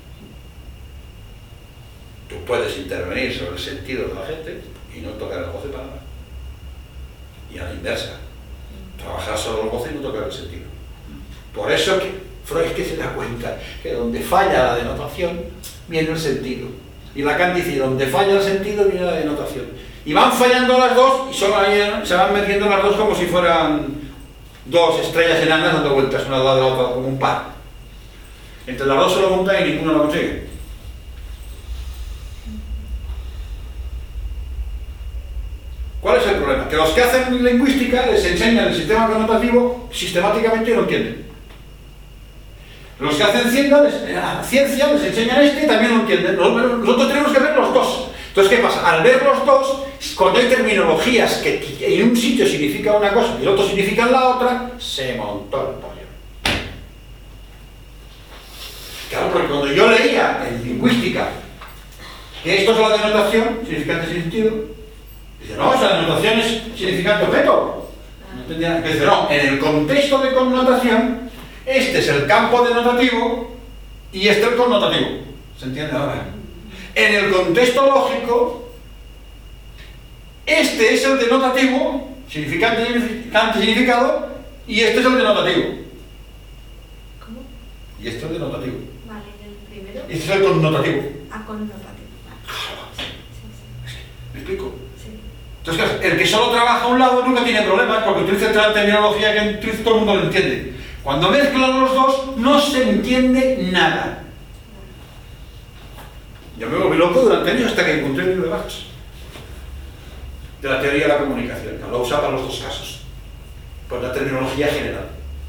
Tú puedes intervenir sobre el sentido de la gente y no tocar el goce para nada. Y a la inversa. Trabajar solo el goce y no tocar el sentido. Por eso que Freud que se da cuenta que donde falla la denotación viene el sentido. Y Lacan dice, donde falla el sentido viene la denotación. Y van fallando las dos y se van metiendo las dos como si fueran dos estrellas enanas dando vueltas una al lado de la otra como un par. Entre las dos se lo montan y ninguno lo consigue. ¿Cuál es el problema? Que los que hacen lingüística les enseñan el sistema connotativo sistemáticamente y lo entienden. Los que hacen ciencia les enseñan este y también lo entienden. Nosotros tenemos que ver los dos. Entonces, ¿qué pasa? Al ver los dos, cuando hay terminologías que en un sitio significan una cosa y en otro significan la otra, se montó el pollo. Claro, porque cuando yo leía en lingüística que esto es la denotación, significante sin sentido, dice, no, esa denotación es significante objeto. No entendía nada. Dice, no, en el contexto de connotación, este es el campo denotativo y este el connotativo. ¿Se entiende ahora? En el contexto lógico, este es el denotativo, significante, significado, y este es el denotativo. ¿Cómo? Y este es el denotativo. Vale, ¿y el primero? Y este es el connotativo. Ah, connotativo. Vale. Sí. ¿Me explico? Sí. Entonces, claro, el que solo trabaja a un lado nunca tiene problemas porque utiliza la terminología que todo el mundo lo entiende. Cuando mezclan los dos, no se entiende nada. Yo me volví loco durante años hasta que encontré el libro de Marx, de la teoría de la comunicación, que lo usaba para los dos casos, por la terminología general.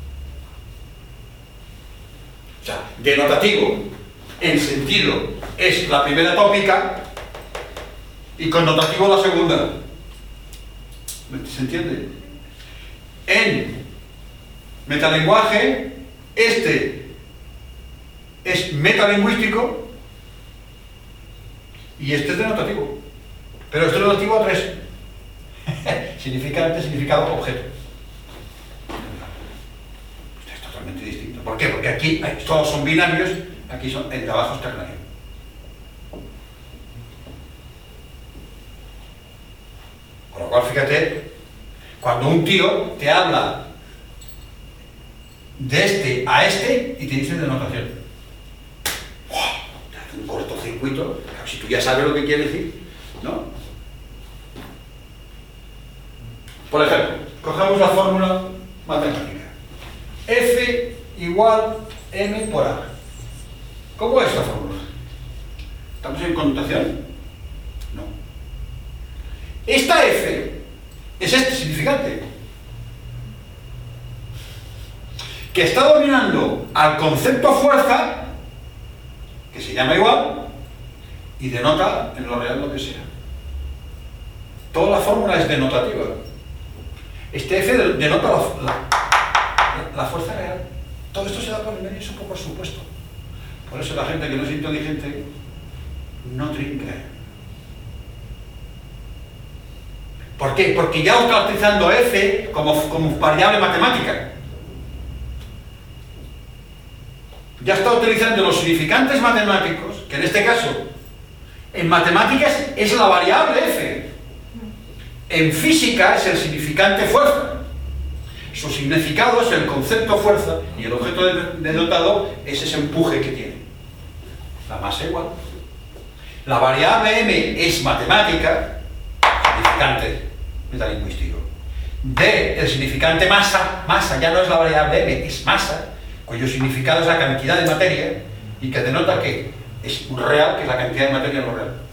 O sea, denotativo, en sentido, es la primera tópica y connotativo la segunda. ¿Se entiende? En metalenguaje, este es metalingüístico y este es denotativo. Pero este es denotativo a tres. Significante, significado, objeto. Es totalmente distinto. ¿Por qué? Porque aquí todos son binarios, aquí son, el de abajo es ternario. Con lo cual, fíjate, cuando un tío te habla de este a este y te dice denotación, te hace un cortocircuito. Si tú ya sabes lo que quiere decir, ¿no? Por ejemplo, cogemos la fórmula matemática. F igual m por a. ¿Cómo es esta fórmula? ¿Estamos en connotación? No. Esta F es este significante, que está dominando al concepto fuerza, que se llama igual, y denota en lo real lo que sea. Toda la fórmula es denotativa. Este F denota la fuerza real. Todo esto se da por el medio, es un poco supuesto. Por eso la gente que no es inteligente no trinca. ¿Por qué? Porque ya está utilizando F como variable matemática. Ya está utilizando los significantes matemáticos, que en este caso, en matemáticas es la variable F. En física es el significante fuerza. Su significado es el concepto fuerza y el objeto denotado es ese empuje que tiene. La masa igual. La variable M es matemática, significante metalingüístico. D, el significante masa ya no es la variable M, es masa, cuyo significado es la cantidad de materia y que denota que es real, que es la cantidad de materia no real.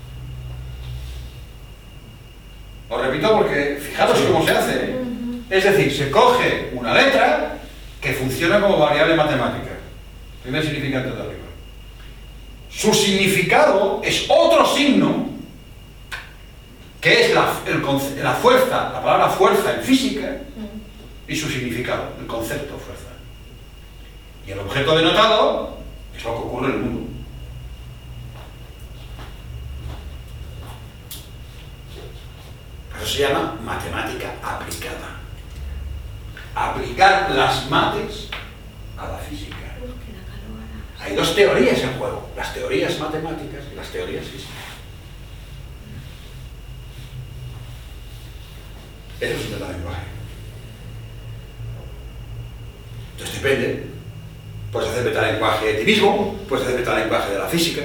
Lo repito porque fijaros cómo se hace. Es decir, se coge una letra que funciona como variable matemática. Primer significante de arriba. Su significado es otro signo, que es la fuerza, la palabra fuerza en física, y su significado, el concepto fuerza. Y el objeto denotado es lo que ocurre en el mundo. Eso se llama matemática aplicada. Aplicar las mates a la física. Hay dos teorías en juego, las teorías matemáticas y las teorías físicas. Eso es un metalenguaje. Entonces depende. Puedes hacer metalenguaje de ti mismo, puedes hacer metalenguaje de la física.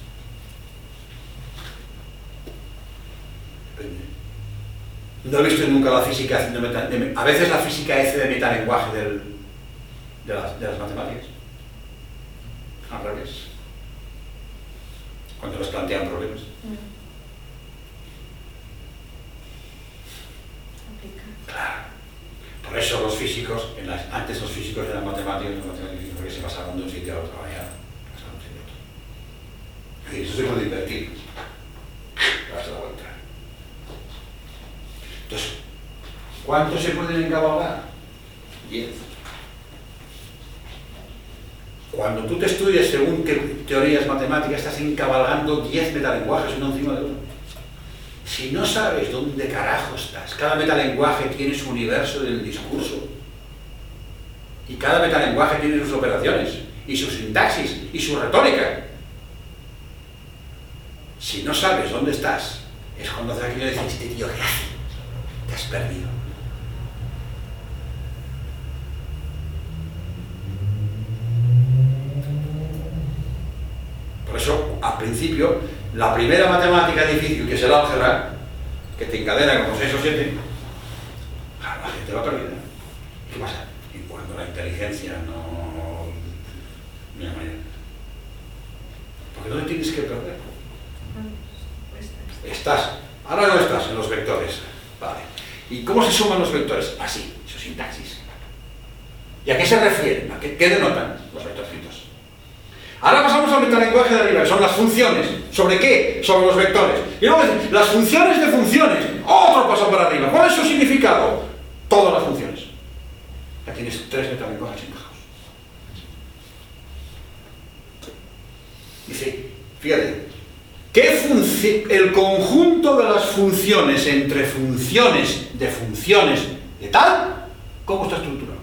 Depende. No he visto nunca la física haciendo metalenguaje. A veces la física hace de metalenguaje de las matemáticas. Al revés. Cuando les plantean problemas. Claro. Por eso los físicos, antes los físicos eran matemáticos, porque se pasaban de un sitio a otro. Y eso se puede invertir. Darse la vuelta. Entonces, ¿cuántos se pueden encabalgar? 10. Cuando tú te estudias según qué teorías matemáticas, estás encabalgando 10 metalenguajes uno encima de otro. Si no sabes dónde carajo estás, cada metalenguaje tiene su universo del discurso. Y cada metalenguaje tiene sus operaciones, y su sintaxis, y su retórica. Si no sabes dónde estás, es cuando haces aquello de decir, este tío, ¿qué hace? Te has perdido. Por eso, al principio, la primera matemática difícil, que es el álgebra, que te encadena como 6 o 7, la gente va perdida. ¿Qué pasa? Y cuando la inteligencia no... Mira, María. Porque no te tienes que perder. Ahora no estás en los vectores. Vale. ¿Y cómo se suman los vectores? Así, su sintaxis. ¿Y a qué se refieren? ¿Qué denotan los vectorcitos? Ahora pasamos al metalenguaje de arriba, que son las funciones. ¿Sobre qué? Sobre los vectores. Y luego las funciones de funciones. Otro paso para arriba. ¿Cuál es su significado? Todas las funciones. Ya tienes 3 metalenguajes encajados. Dice, fíjate, el conjunto de las funciones entre funciones de tal, ¿cómo está estructurado?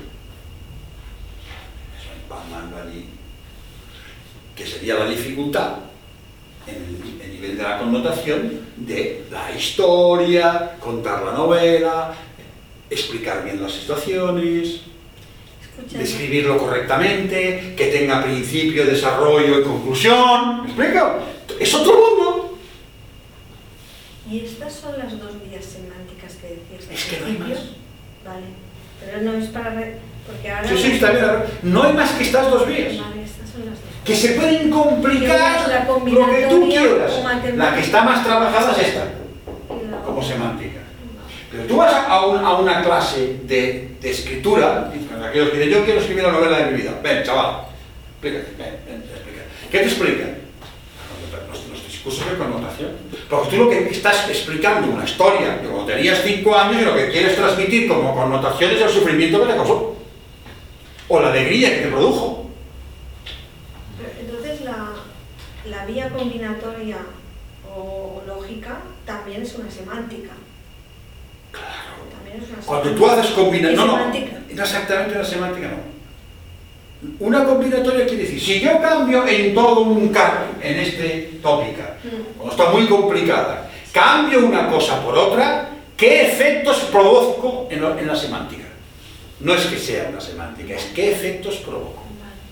Que sería la dificultad en el nivel de la connotación de la historia, contar la novela, explicar bien las situaciones, describirlo correctamente, que tenga principio, desarrollo y conclusión. ¿Me explico? Es otro mundo. ¿Y estas son las 2 vías semánticas que decías? Es que no hay más. Vale, pero no es para... Porque ahora... Sí, está bien. No hay más que estas 2 vías. Vale, estas son las 2. Que se pueden complicar lo que tú quieras. La que está más trabajada es esta, como semántica. Pero tú vas a una clase de escritura, y aquellos que dicen, yo quiero escribir la novela de mi vida. Ven, chaval, explícate, ven, explica. ¿Qué te explica? No estoy discursos de connotación. Porque tú lo que estás explicando una historia de cuando tenías 5 años y lo que quieres transmitir como connotación es el sufrimiento que te causó. O la alegría que te produjo. Entonces la vía combinatoria o lógica también es una semántica. Claro. También es una Cuando semántica. tú haces combinación... No, semántica. no exactamente una semántica, no. Una combinatoria quiere decir, si yo cambio en todo un cambio, en este tópica, cuando está muy complicada, cambio una cosa por otra, ¿qué efectos produzco en la semántica? No es que sea una semántica, es qué efectos provoco.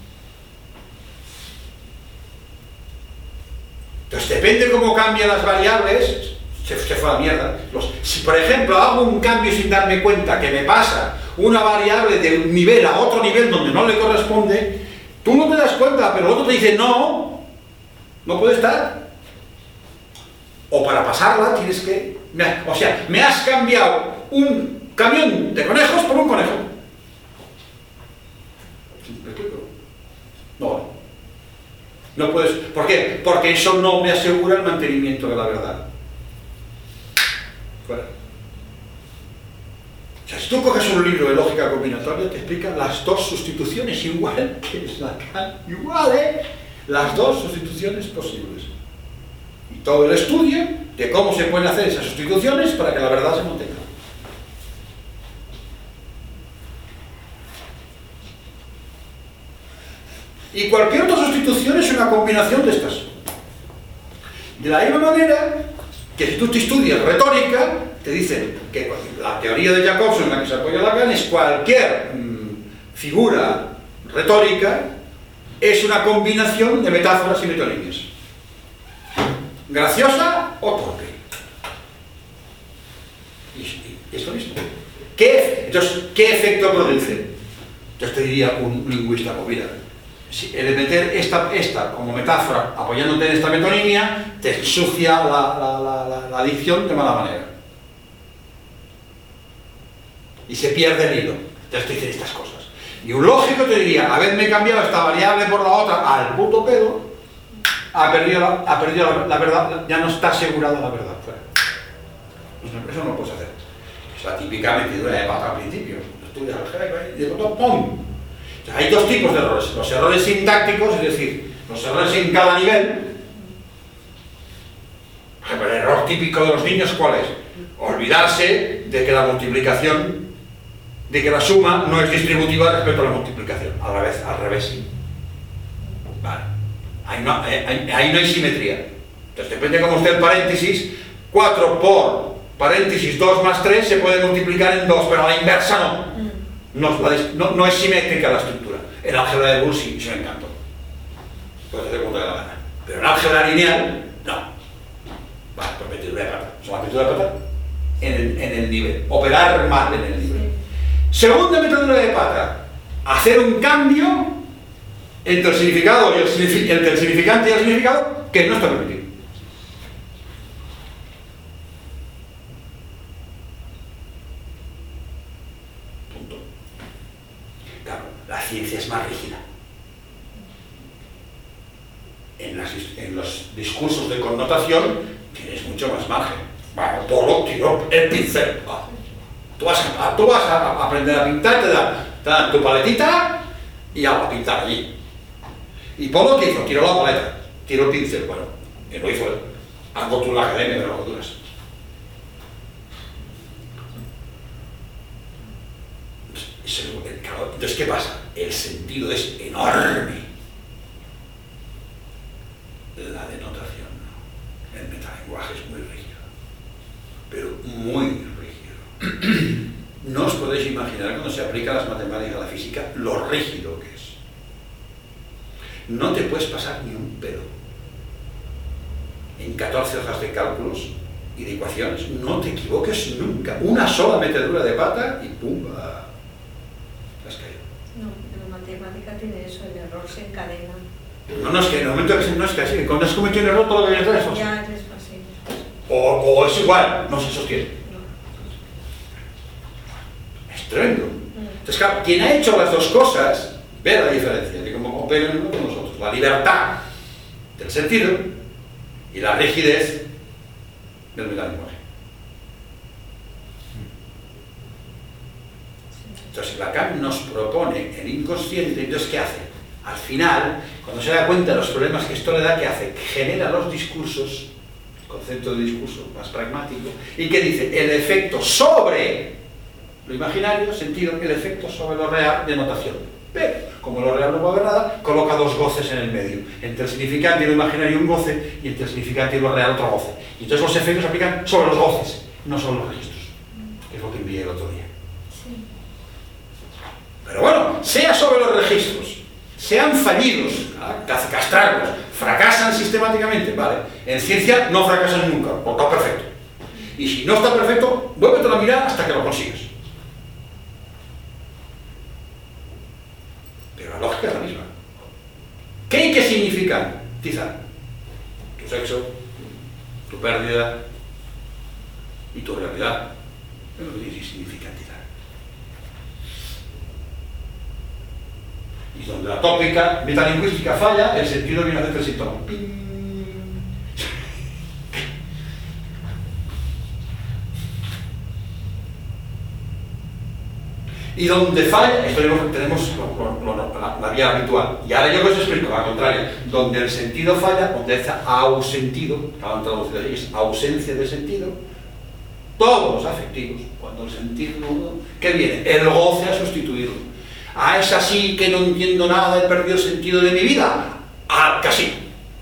Entonces depende cómo cambian las variables, se fue a la mierda. Si por ejemplo hago un cambio sin darme cuenta que me pasa una variable de un nivel a otro nivel donde no le corresponde, tú no te das cuenta, pero el otro te dice no puede estar. O para pasarla tienes que... O sea, me has cambiado un camión de conejos por un conejo. ¿Me explico? No puedes. ¿Por qué? Porque eso no me asegura el mantenimiento de la verdad. Fuera. O sea, si tú coges un libro de lógica combinatoria, te explica las dos sustituciones igual que es Lacan. Igual, ¿eh? Las dos sustituciones posibles. Y todo el estudio de cómo se pueden hacer esas sustituciones para que la verdad se mantenga. Y cualquier otra sustitución es una combinación de estas. De la misma manera que si tú te estudias retórica, te dicen que la teoría de Jacobson en la que se apoya Lacan es cualquier figura retórica es una combinación de metáforas y metonimias. Graciosa o torpe. Y esto mismo. Entonces, ¿qué efecto produce? Entonces te diría un lingüista, pues mira, el meter esta como metáfora apoyándote en esta metonimia te ensucia la dicción de mala manera y se pierde el hilo. Entonces te dicen estas cosas y un lógico te diría, haberme cambiado esta variable por la otra al puto pedo, ha perdido la verdad, ya no está asegurada la verdad. Eso no lo puedes hacer. Es la típica metedura de pata al principio. Estudias álgebra y de pronto ¡pum! Hay dos tipos de errores, los errores sintácticos, es decir, los errores en cada nivel. El error típico de los niños, ¿cuál es? Olvidarse de que la multiplicación, de que la suma no es distributiva respecto a la multiplicación. Al revés sí. Vale. Ahí no hay simetría. Entonces depende cómo esté el paréntesis, 4 por paréntesis 2 más 3 se puede multiplicar en 2, pero a la inversa no. No es simétrica la estructura. En álgebra de Boole sí, eso me encantó. Puedes hacer como te dé la gana. Pero en álgebra lineal, no. Vale, pues metedura de pata. Son la metedura de pata en el nivel. Operar mal en el nivel. Segunda metedura de pata. Hacer un cambio entre el significado y entre el significante y el significado que no está permitido. La ciencia es más rígida. En los discursos de connotación tienes mucho más margen. Bueno, Polo tiró el pincel. Tú vas a aprender a pintar, te dan tu paletita y a pintar allí. ¿Y Polo qué hizo? Tiró la paleta, tiró el pincel. Bueno, que lo hizo él. Algo tú en la academia de las culturas. Entonces, ¿qué pasa? El sentido es enorme. La denotación no. El metalenguaje es muy rígido, pero muy rígido. No os podéis imaginar cuando se aplica las matemáticas a la física lo rígido que es. No te puedes pasar ni un pelo. En 14 hojas de cálculos y de ecuaciones, no te equivoques nunca. Una sola metedura de pata y ¡pumba! No, la matemática tiene eso, el error se encadena. No, es que en el momento que no es que así, cuando has cometido un error todo lo que viene atrás es falso. Ya, es así. O es igual, no se sostiene. No. Es tremendo. Entonces, claro, quien ha hecho las dos cosas ve la diferencia de cómo operan con nosotros. La libertad del sentido y la rigidez del metalenguaje. Entonces Lacan nos propone el inconsciente. Entonces, ¿qué hace? Al final, cuando se da cuenta de los problemas que esto le da, ¿qué hace? Que genera los discursos, concepto de discurso más pragmático, y que dice el efecto sobre lo imaginario, sentido, el efecto sobre lo real de notación. Pero, como lo real no va a haber nada, coloca dos goces en el medio. Entre el significante y lo imaginario un goce, y entre el significante y lo real otro goce. Y entonces los efectos se aplican sobre los goces, no sobre los registros, que es lo que envié el otro día. Sí. Pero bueno, sea sobre los registros, sean fallidos, castrarlos, fracasan sistemáticamente, ¿vale? En ciencia no fracasan nunca, porque está perfecto. Y si no está perfecto, vuélvete a mirar hasta que lo consigas. Pero la lógica es la misma. ¿Qué y qué significan? Tizar. Tu sexo, tu pérdida y tu realidad. Es lo que significa tizar. Y donde la tópica metalingüística falla, el sentido viene a hacer el síntoma. Y donde falla, esto tenemos la vía habitual. Y ahora yo os explico, al contrario, donde el sentido falla, donde es ausentido, acaban traducido así, es ausencia de sentido, todos los afectivos, cuando el sentido, ¿qué viene? El goce a sustituirlo. Ah, es así que no entiendo nada, he perdido el sentido de mi vida. Al casino.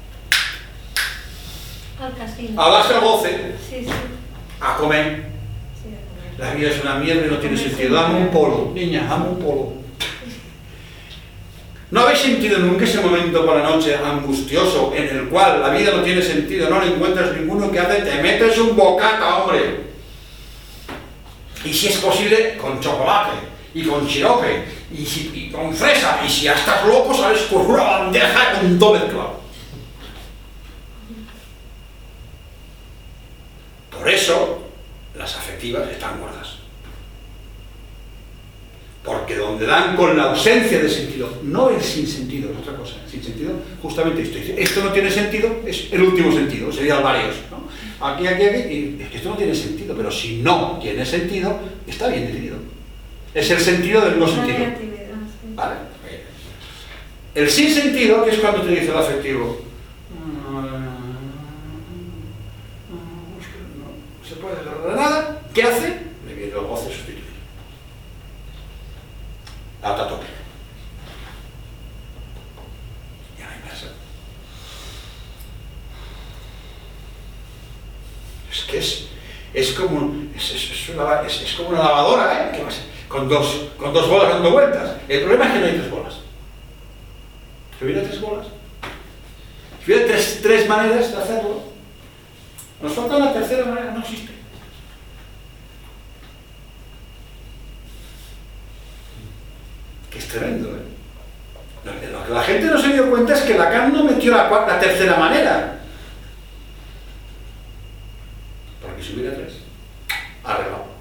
Al casino. A darse el goce. Sí, sí. A comer. Sí, a comer. La vida es una mierda y no tiene sentido. Dame un polo, niña, dame un polo. ¿No habéis sentido nunca ese momento por la noche angustioso en el cual la vida no tiene sentido, no le encuentras ninguno que hace, te metes un bocata, hombre? Y si es posible, con chocolate. Y con chirope, y con fresa, y si ya estás loco, sales con una bandeja con todo mezclado. Por eso, las afectivas están gordas. Porque donde dan con la ausencia de sentido, no el sinsentido, es otra cosa. El sinsentido, justamente esto. Esto no tiene sentido, es el último sentido, sería el varios, ¿no? Aquí, y es que esto no tiene sentido, pero si no tiene sentido, está bien definido. Es el sentido del no sentido. ¿Vale? El sin sentido, que es cuando te dice el afectivo, no se puede lograr nada, ¿qué hace? Le viene el goce sustituir. La otra tópica. Ya no hay más. Es que es como una lavadora, ¿eh? ¿Qué pasa? Con dos bolas dando vueltas. El problema es que no hay tres bolas. Si hubiera tres bolas, si hubiera tres maneras de hacerlo, nos falta la tercera manera, no existe. Que es tremendo, ¿eh? Lo que la gente no se dio cuenta es que Lacan no metió la tercera manera. Porque si hubiera tres, arreglado.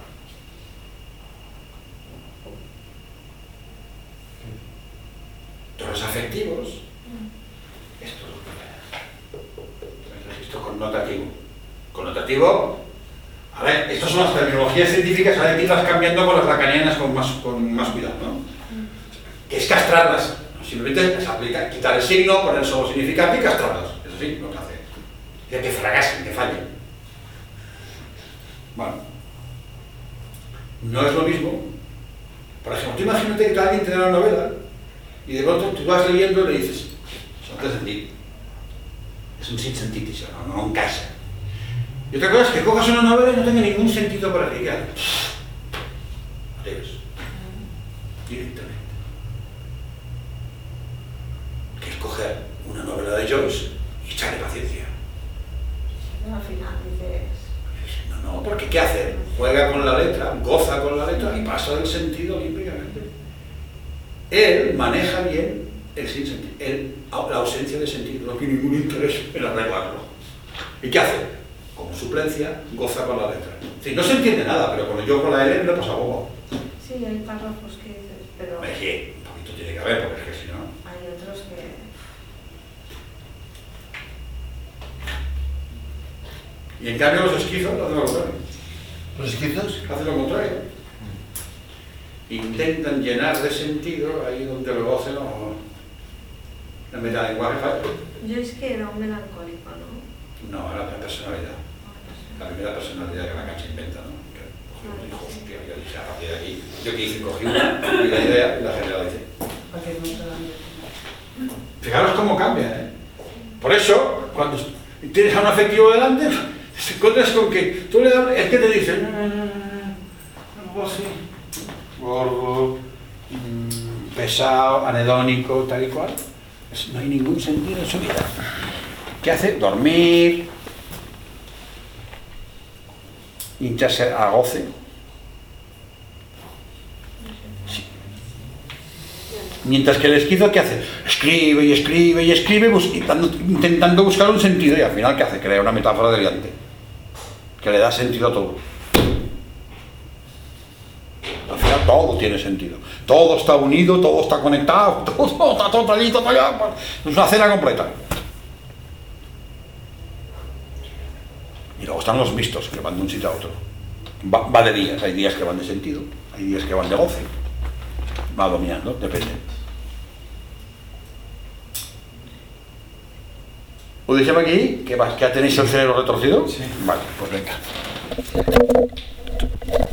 Los afectivos, esto es el registro connotativo. Connotativo, a ver, estas son las terminologías científicas, hay que irlas cambiando con las lacanianas con más cuidado, ¿no? Que es castrarlas, simplemente se aplica quitar el signo, poner solo significante y castrarlas, eso sí, lo que hace. Es que fracasen, que fallen. Bueno, no es lo mismo. Por ejemplo, tú imagínate que alguien te da una novela y de pronto tú vas leyendo y le dices, no te sentido. Es un sinsentido, no encaja. Y otra cosa es que cojas una novela y no tenga ningún sentido para ti. Adiós. Directamente. Que es coger una novela de Joyce y echarle paciencia. Al final dices... No, porque ¿qué hace? Juega con la letra, goza con la letra y pasa del sentido olímpicamente. Él maneja bien el sinsentido, la ausencia de sentido, no tiene ningún interés en arreglarlo. ¿Y qué hace? Como suplencia, goza con la letra. Sí, no se entiende nada, pero cuando yo con la L me lo pasa bobo. Sí, hay párrafos que dices, pero... Sí, un poquito tiene que haber, porque es que si no... Hay otros que... Y en cambio los esquizos hacen lo contrario. ¿Los esquizos? Hacen lo contrario. Intentan llenar de sentido ahí donde el goce no... La metalenguaje falla. Yo es que era un melancólico, ¿no? No, era la personalidad. La primera personalidad que la cancha inventa, ¿no? Que dijo, hostia, yo dije, a partir de aquí, yo que hice, cogí una y la idea y la generalicé. Para que no se dan de Fijaros cómo cambia, ¿eh? Por eso, cuando tienes a un afectivo delante, te encuentras con que tú le das, es que te dice, algo así, gordo, pesado, anedónico, tal y cual. No hay ningún sentido en su vida. ¿Qué hace? Dormir, hincharse a goce. Sí. Mientras que el esquizo, ¿qué hace? Escribe y escribe y escribe, intentando buscar un sentido, y al final, ¿qué hace? Crea una metáfora delante que le da sentido a todo. Al final todo tiene sentido, todo está unido, todo está conectado, todo está totalito, todo allá. Es una cena completa. Y luego están los mixtos, que van de un sitio a otro. Va de días, hay días que van de sentido, hay días que van de goce. Va dominando, depende. ¿Os dejemos aquí? ¿Que ya tenéis el cerebro retorcido? Sí. Vale, pues venga.